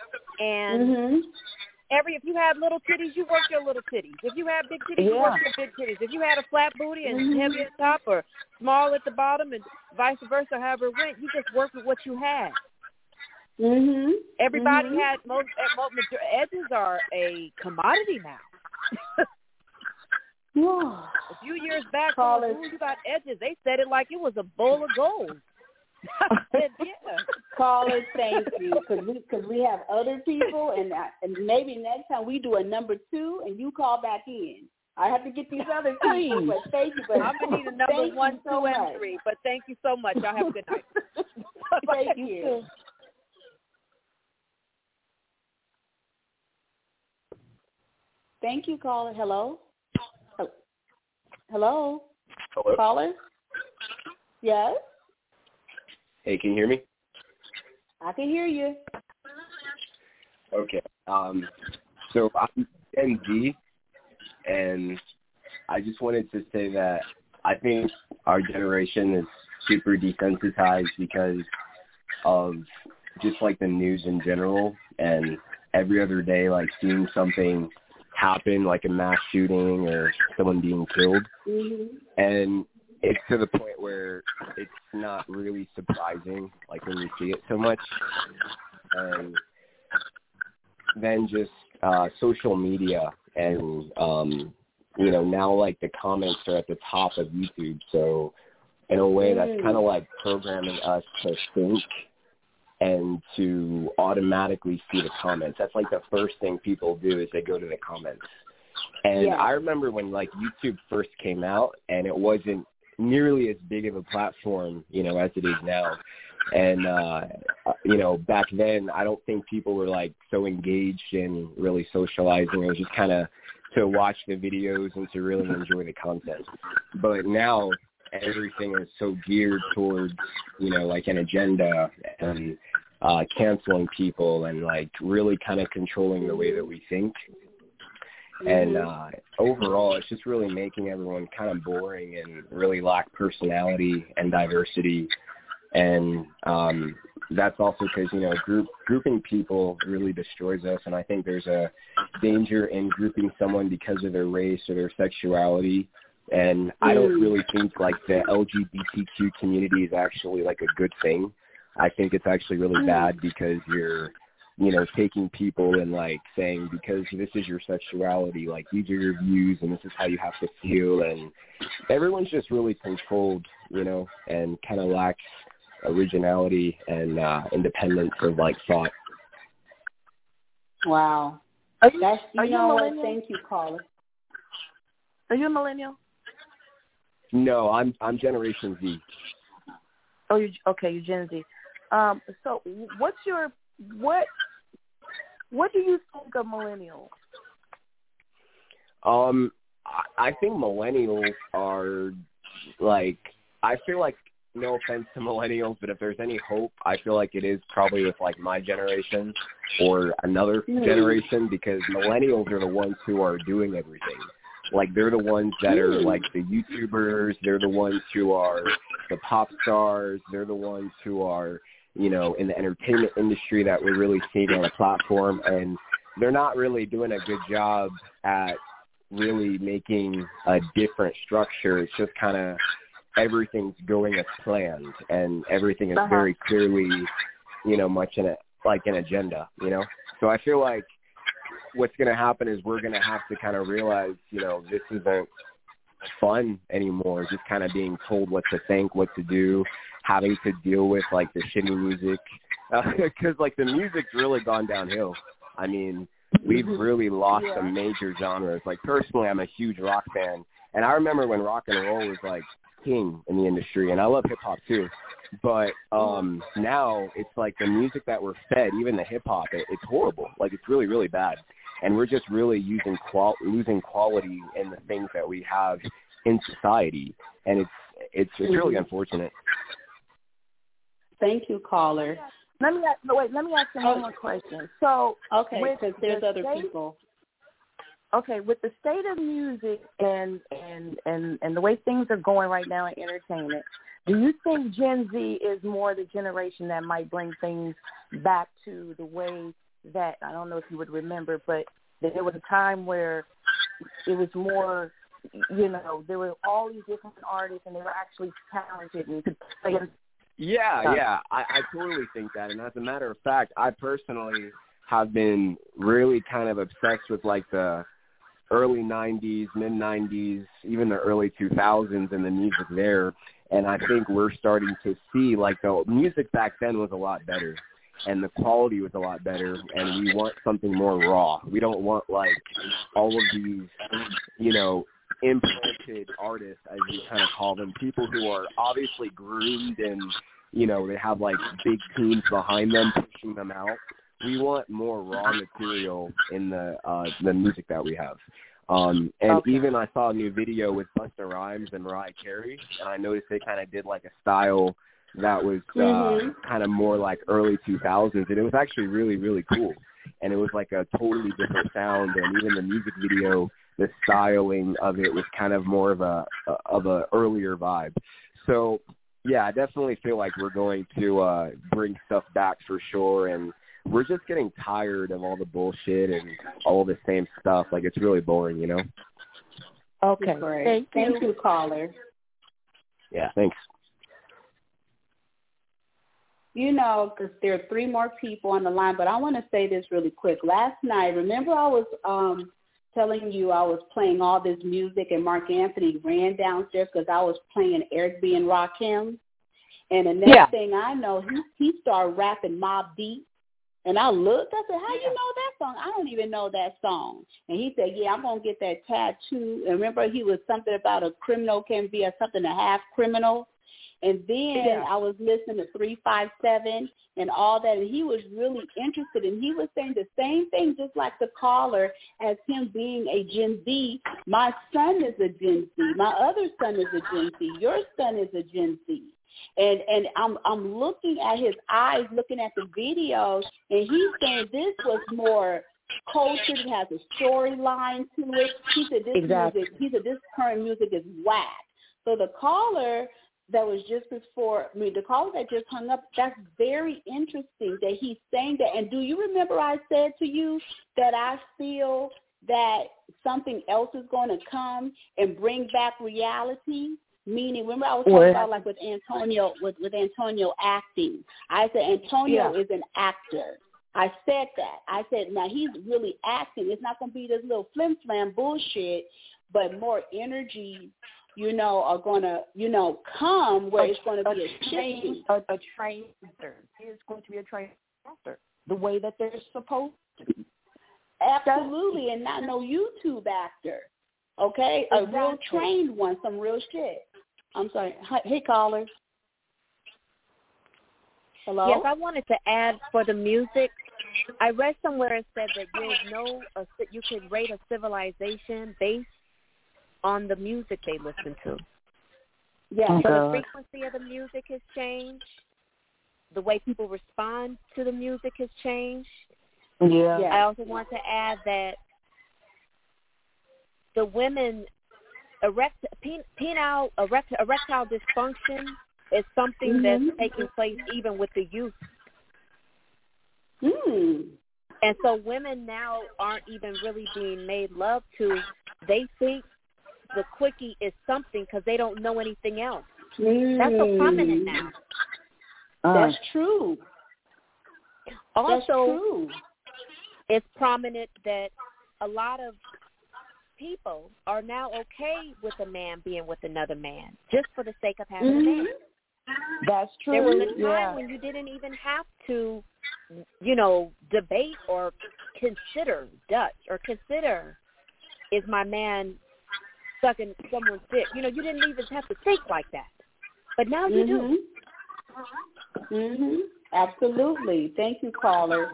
and if you had little titties, you worked your little titties. If you had big titties, you worked your big titties. If you had a flat booty and heavy at the top or small at the bottom and vice versa, however it went, you just worked with what you had. Everybody had edges are a commodity now. A few years back, you got edges. They said it like it was a bowl of gold. I said, yeah. Caller, thank you, because we have other people, and maybe next time we do a number 2 and you call back in. I have to get these other people, but thank you. But I'm gonna need a number 1, 2, and 3. But thank you so much. Y'all have a good night. Thank you. Thank you, caller. Hello? Hello? Hello? Caller? Yes? Hey, can you hear me? I can hear you. Okay. So I'm Gen Z, and I just wanted to say that I think our generation is super desensitized because of just like the news in general, and every other day like seeing something happen, like a mass shooting or someone being killed. And it's to the point where it's not really surprising, like when you see it so much. And then just social media and, you know, now like the comments are at the top of YouTube. So in a way that's kind of like programming us to think and to automatically see the comments. That's like the first thing people do is they go to the comments. And I remember when like YouTube first came out and it wasn't nearly as big of a platform, you know, as it is now. And, you know, back then I don't think people were like so engaged in really socializing. It was just kind of to watch the videos and to really enjoy the content. But now everything is so geared towards, you know, like an agenda and canceling people and like really kind of controlling the way that we think. And overall, it's just really making everyone kind of boring and really lack personality and diversity. And that's also because, you know, grouping people really destroys us. And I think there's a danger in grouping someone because of their race or their sexuality. And I don't really think like the LGBTQ community is actually like a good thing. I think it's actually really bad because you're, you know, taking people and like saying because this is your sexuality, like these are your views and this is how you have to feel. And everyone's just really controlled, you know, and kind of lacks originality and independence of like thought. Wow. Are you what? Thank you, caller. Are you a millennial? No, I'm Generation Z. Oh, you're Gen Z. So what do you think of millennials? I think millennials are like, I feel like, no offense to millennials, but if there's any hope, I feel like it is probably with like my generation or another generation, because millennials are the ones who are doing everything. Like they're the ones that are like the YouTubers, they're the ones who are the pop stars, they're the ones who are, you know, in the entertainment industry that we're really seeing on the platform, and they're not really doing a good job at really making a different structure. It's just kind of everything's going as planned, and everything is very clearly, you know, much in like an agenda, you know. So I feel like what's going to happen is we're going to have to kind of realize, you know, this isn't fun anymore, just kind of being told what to think, what to do, having to deal with like the shitty music, because like the music's really gone downhill. I mean, we've really lost some major genres. Like personally, I'm a huge rock fan, and I remember when rock and roll was like king in the industry, and I love hip hop too. But now it's like the music that we're fed, even the hip hop, it's horrible. Like it's really, really bad. And we're just really losing quality in the things that we have in society, and it's really unfortunate. Thank you, caller. Let me ask you one more question. So, okay, because there's other people. Okay, with the state of music and the way things are going right now in entertainment, do you think Gen Z is more the generation that might bring things back to the way that, I don't know if you would remember, but there was a time where it was more, you know, there were all these different artists and they were actually talented and could play. Yeah, I totally think that. And as a matter of fact, I personally have been really kind of obsessed with like the early 90s, mid-90s, even the early 2000s and the music there. And I think we're starting to see like the music back then was a lot better, and the quality was a lot better, and we want something more raw. We don't want like all of these, you know, implanted artists, as you kind of call them, people who are obviously groomed and, you know, they have like big teams behind them pushing them out. We want more raw material in the music that we have. Even I saw a new video with Busta Rhymes and Mariah Carey, and I noticed they kind of did like a style that was kind of more like early 2000s, and it was actually really, really cool. And it was like a totally different sound, and even the music video, the styling of it was kind of more of a earlier vibe. So Yeah, I definitely feel like we're going to bring stuff back for sure, and we're just getting tired of all the bullshit and all the same stuff. Like, it's really boring, you know? Okay. Great. Thank you, caller. Yeah, thanks. You know, because there are 3 more people on the line, but I want to say this really quick. Last night, remember I was telling you I was playing all this music, and Mark Anthony ran downstairs because I was playing Eric B. and Rakim. And the next thing I know, he started rapping Mobb Deep. And I looked, I said, how you know that song? I don't even know that song. And he said, yeah, I'm going to get that tattoo. And remember, he was something about a criminal can be something a half criminal. And then I was listening to 357 and all that, and he was really interested, and he was saying the same thing, just like the caller, as him being a Gen Z. My son is a Gen Z. My other son is a Gen Z. Your son is a Gen Z. And I'm looking at his eyes, looking at the videos, and he's saying this was more cultured. It has a storyline to it. He said this music. He said this current music is whack. So the caller that was just before me, the caller that just hung up, that's very interesting that he's saying that. And do you remember I said to you that I feel that something else is going to come and bring back reality? Meaning, remember I was talking about like with Antonio, with Antonio acting. I said Antonio is an actor. I said that. I said, now he's really acting. It's not going to be this little flim-flam bullshit, but more energy, you know, are going to, you know, come where it's going to be a trained actor. It's going to be a trained actor, the way that they're supposed to be. Absolutely, and not no YouTube actor. Okay, a real trained one, some real shit. I'm sorry. Hey, caller. Hello? Yes, I wanted to add for the music. I read somewhere it said that you could rate a civilization based on the music they listen to. Yeah. So the frequency of the music has changed. The way people respond to the music has changed. Yeah. I also want to add that the women erectile dysfunction is something that's taking place even with the youth. And so women now aren't even really being made love to. They think the quickie is something because they don't know anything else. That's so prominent now. That's true. Also, that's true. It's prominent that a lot of people are now okay with a man being with another man just for the sake of having a man. That's true. There was a time when you didn't even have to, you know, debate or consider is my man sucking someone's dick. You know, you didn't even have to think like that. But now you do. Absolutely. Thank you, caller.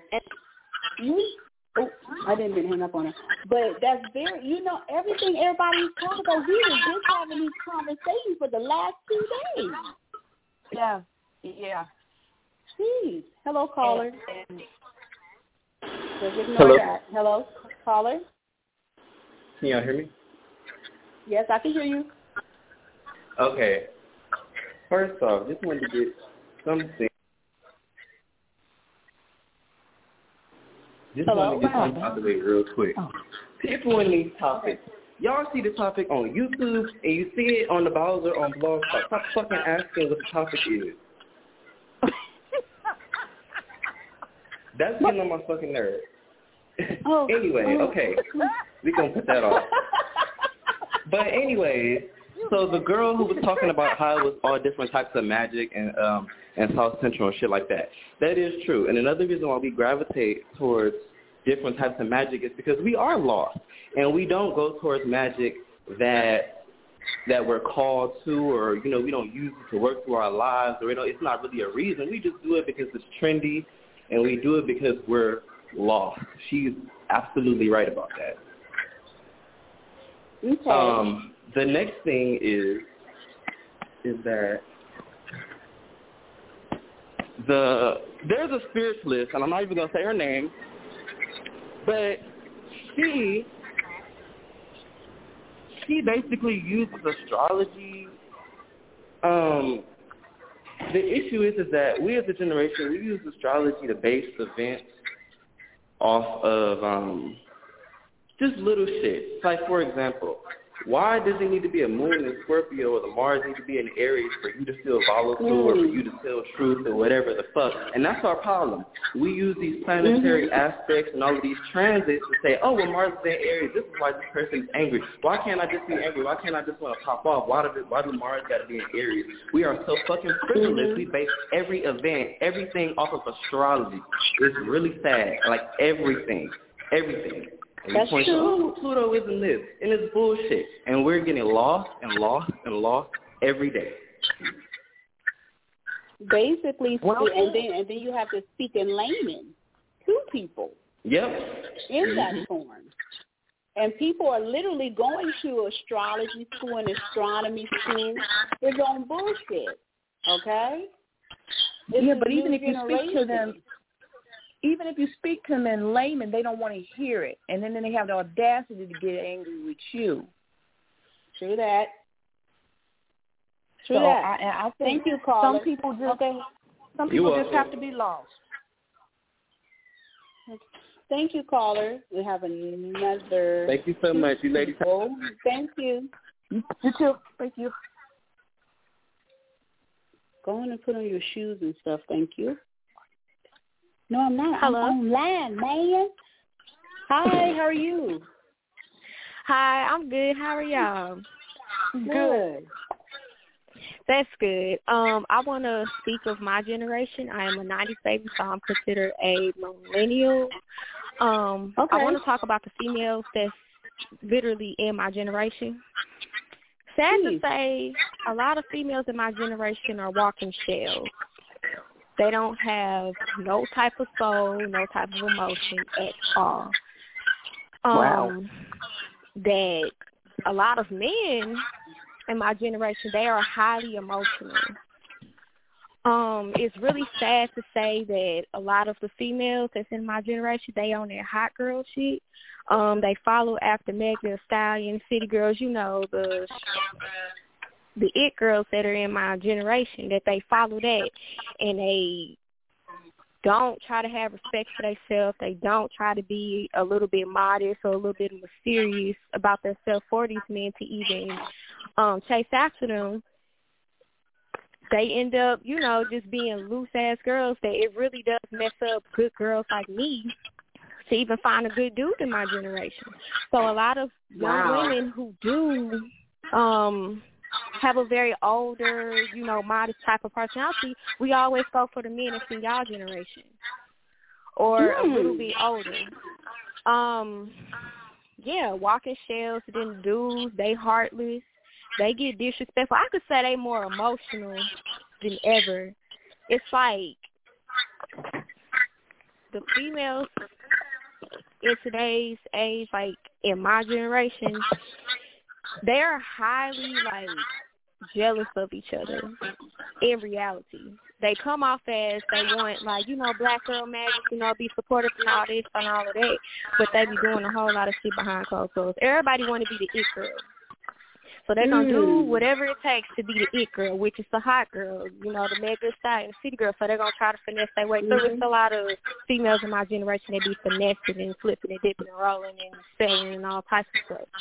I didn't mean to hang up on her. But that's very, you know, everything everybody's talking about, we were just having these conversations for the last 2 days. Yeah. Jeez. Hello, caller. Hello. Hello, caller. Can y'all hear me? Yes, I can hear you. Okay. First off, just wanted to get something. Want to get something out the way real quick. People in these topics, y'all see the topic on YouTube and you see it on the browser on Blog Talk. Stop fucking asking what the topic is. That's getting on my fucking nerves. Anyway, okay. We gonna put that off. But anyway, so the girl who was talking about how it was all different types of magic and South Central and shit like that. That is true. And another reason why we gravitate towards different types of magic is because we are lost. And we don't go towards magic that we're called to, or, you know, we don't use it to work through our lives, or, you know, it's not really a reason. We just do it because it's trendy, and we do it because we're lost. She's absolutely right about that. Okay. The next thing is that there's a spiritualist, and I'm not even going to say her name, but she basically uses astrology the issue is that we as a generation, we use astrology to base events off of just little shit. Like, for example, why does it need to be a moon in Scorpio or the Mars need to be in Aries for you to feel volatile or for you to tell truth or whatever the fuck? And that's our problem. We use these planetary aspects and all of these transits to say, oh, well, Mars is in Aries. This is why this person is angry. Why can't I just be angry? Why can't I just want to pop off? Why do Mars got to be in Aries? We are so fucking frivolous. We base every event, everything off of astrology. It's really sad. Like, everything. And that's true. Oh, Pluto isn't this, and it's bullshit. And we're getting lost every day. Basically, and then you have to speak in layman to people. Yep. In that form. And people are literally going to astrology school and astronomy school. It's on bullshit. Okay? Yeah, but even if you speak to them, even if you speak to them in layman, they don't want to hear it. And then they have the audacity to get angry with you. True that. I think Thank you, caller. some people just have to be lost. Thank you, caller. We have another. Thank you so much, you ladies. Thank you. You too. Thank you. Go on and put on your shoes and stuff. Thank you. No, I'm not. Hello? I'm online, man. Hi, how are you? Hi, I'm good. How are y'all? Good. That's good. I want to speak of my generation. I am a 90s baby, so I'm considered a millennial. I want to talk about the females that's literally in my generation. Sad to say, a lot of females in my generation are walking shells. They don't have no type of soul, no type of emotion at all. Wow. That a lot of men in my generation, they are highly emotional. It's really sad to say that a lot of the females that's in my generation, they on their hot girl shit. They follow after Megan Thee Stallion, City Girls, you know, the it girls that are in my generation, that they follow that, and they don't try to have respect for themselves. They don't try to be a little bit modest or a little bit mysterious about themselves for these men to even chase after them. They end up, you know, just being loose-ass girls that it really does mess up good girls like me to even find a good dude in my generation. So a lot of young women who do have a very older, you know, modest type of personality, we always go for the men that's in y'all generation or a little bit older. Walking shells, then dudes, they heartless, they get disrespectful. I could say they more emotional than ever. It's like the females in today's age, like in my generation, they're highly, like, jealous of each other in reality. They come off as they want, like, you know, black girl magic, you know, be supportive and all this and all of that, but they be doing a whole lot of shit behind closed doors. Everybody want to be the it girl. So they're going to do whatever it takes to be the it girl, which is the hot girl, you know, the Megan Thee Stallion, the city girl. So they're going to try to finesse their way through. There's a lot of females in my generation that be finessing and flipping and dipping and rolling and selling and all types of stuff.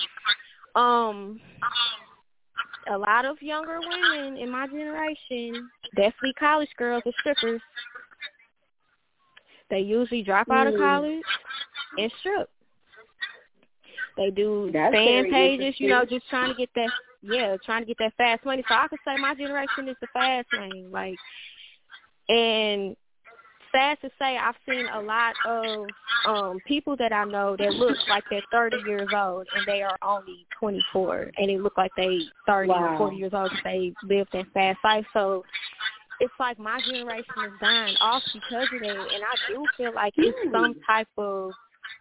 A lot of younger women in my generation, definitely college girls or strippers, they usually drop out of college and strip. They do fan pages, you know, just trying to get that fast money. So I could say my generation is the fast lane, like, and sad to say, I've seen a lot of people that I know that look like they're 30 years old and they are only 24, and it look like they 30 or 40 years old because they live that fast life. So it's like my generation is dying off because of that, and I do feel like it's some type of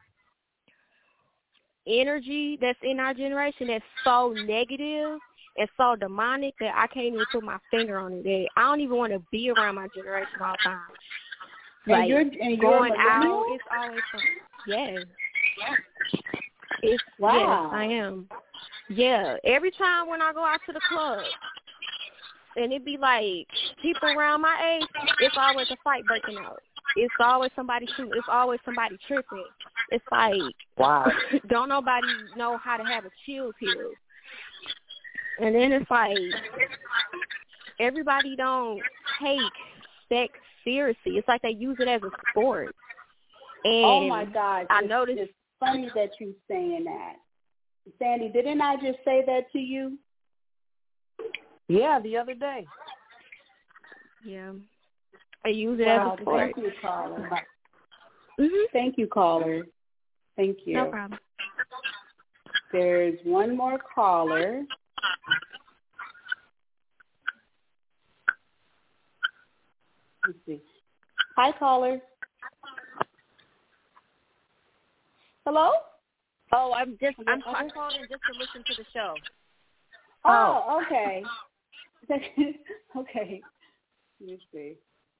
energy that's in our generation that's so negative and so demonic that I can't even put my finger on it. That I don't even want to be around my generation all the time. Like, and going out, it's always yes. It's yes, I am. Yeah, every time when I go out to the club, and it be like people around my age, it's always a fight breaking out. It's always somebody shooting. It's always somebody tripping. It's like, wow, don't nobody know how to have a chill pill. And then it's like, everybody don't take sex seriously. It's like they use it as a sport. And oh my God! I noticed. It's funny that you're saying that, Sandy. Didn't I just say that to you? Yeah, the other day. Yeah, I use it as a sport. Thank you, caller. Mm-hmm. Thank you, caller. Thank you. No problem. There's one more caller. Let's see. Hi, caller. Hello? Oh, I called in just to listen to the show. Oh, okay. Okay. Let me see.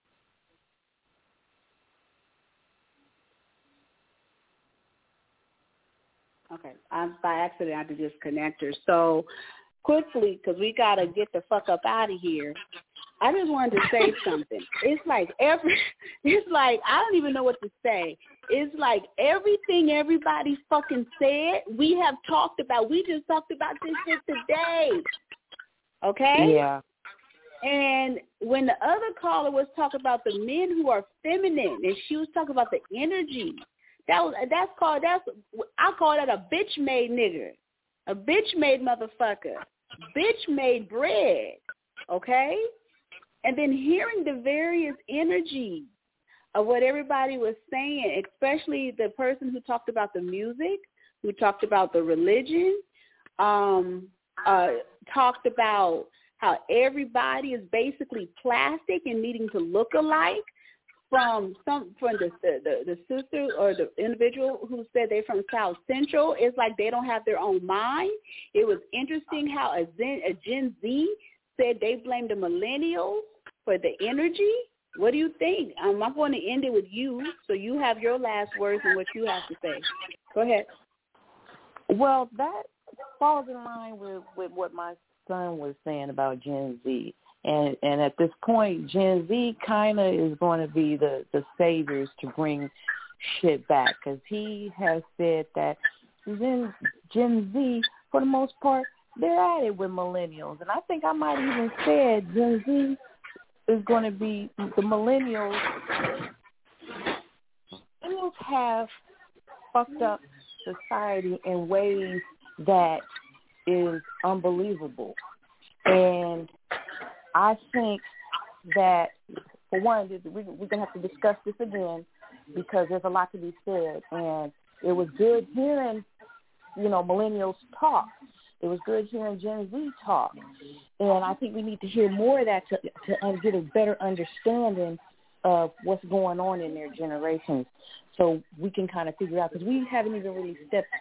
Okay. By accident, I had to disconnect her. So quickly, because we got to get the fuck up out of here, I just wanted to say something. It's like I don't even know what to say. It's like everything everybody fucking said, we have talked about. We just talked about this shit today. Okay? Yeah. And when the other caller was talking about the men who are feminine, and she was talking about the energy, I call that a bitch-made nigger, a bitch-made motherfucker, bitch-made bread, okay? And then hearing the various energies of what everybody was saying, especially the person who talked about the music, who talked about the religion, talked about how everybody is basically plastic and needing to look alike, from the sister or the individual who said they're from South Central. It's like they don't have their own mind. It was interesting how a Gen Z said they blame the millennials for the energy. What do you think? I'm going to end it with you, so you have your last words and what you have to say. Go ahead. Well, that falls in line with what my son was saying about Gen Z. And at this point, Gen Z kind of is going to be the saviors to bring shit back, because he has said that Gen Z, for the most part, they're at it with millennials. And I think I might even said Gen Z is going to be the millennials. Millennials have fucked up society in ways that is unbelievable. And I think that, for one, we're going to have to discuss this again, because there's a lot to be said. And it was good hearing, millennials talk. It was good hearing Gen Z talk. And I think we need to hear more of that to get a better understanding of what's going on in their generations, so we can kind of figure out, because we haven't even really stepped,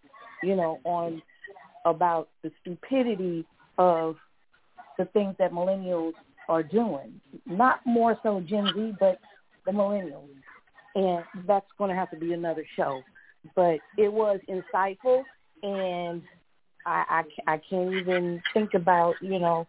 on about the stupidity of the things that millennials are doing. Not more so Gen Z, but the millennials. And that's going to have to be another show. But it was insightful, and I can't even think about,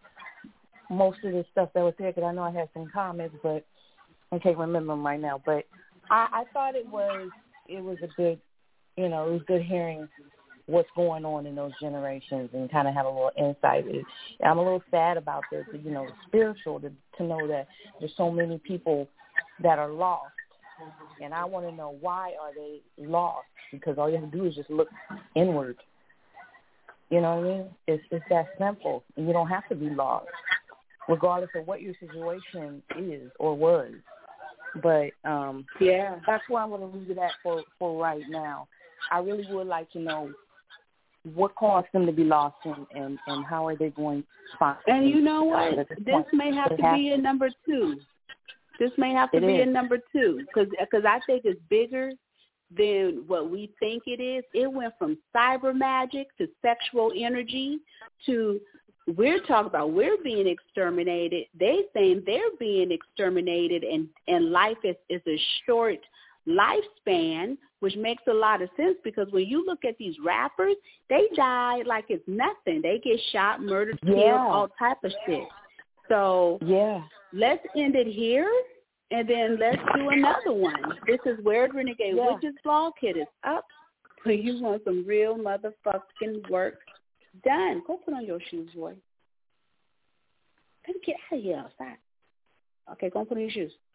most of the stuff that was there, because I know I had some comments, but I can't remember them right now. But I thought it was a good, it was good hearing what's going on in those generations and kind of have a little insight. I'm a little sad about the spiritual, to know that there's so many people that are lost. And I want to know, why are they lost? Because all you have to do is just look inward. You know what I mean? It's that simple. And you don't have to be lost, regardless of what your situation is or was. But yeah, that's where I'm going to leave it at for right now. I really would like to know what caused them to be lost, and how are they going to find. And you know what? This may have to be a number 2. This may have to be a number 2, because I think it's bigger than what we think it is. It went from cyber magic to sexual energy to we're being exterminated. They saying they're being exterminated, and life is a short lifespan, which makes a lot of sense, because when you look at these rappers, they die like it's nothing. They get shot, murdered, killed, all type of shit. So let's end it here, and then let's do another one. This is Weird Renegade Witches blog. It is up. So you want some real motherfucking work done. Go put on your shoes, boy. Better get out of here outside. Okay, go put on your shoes.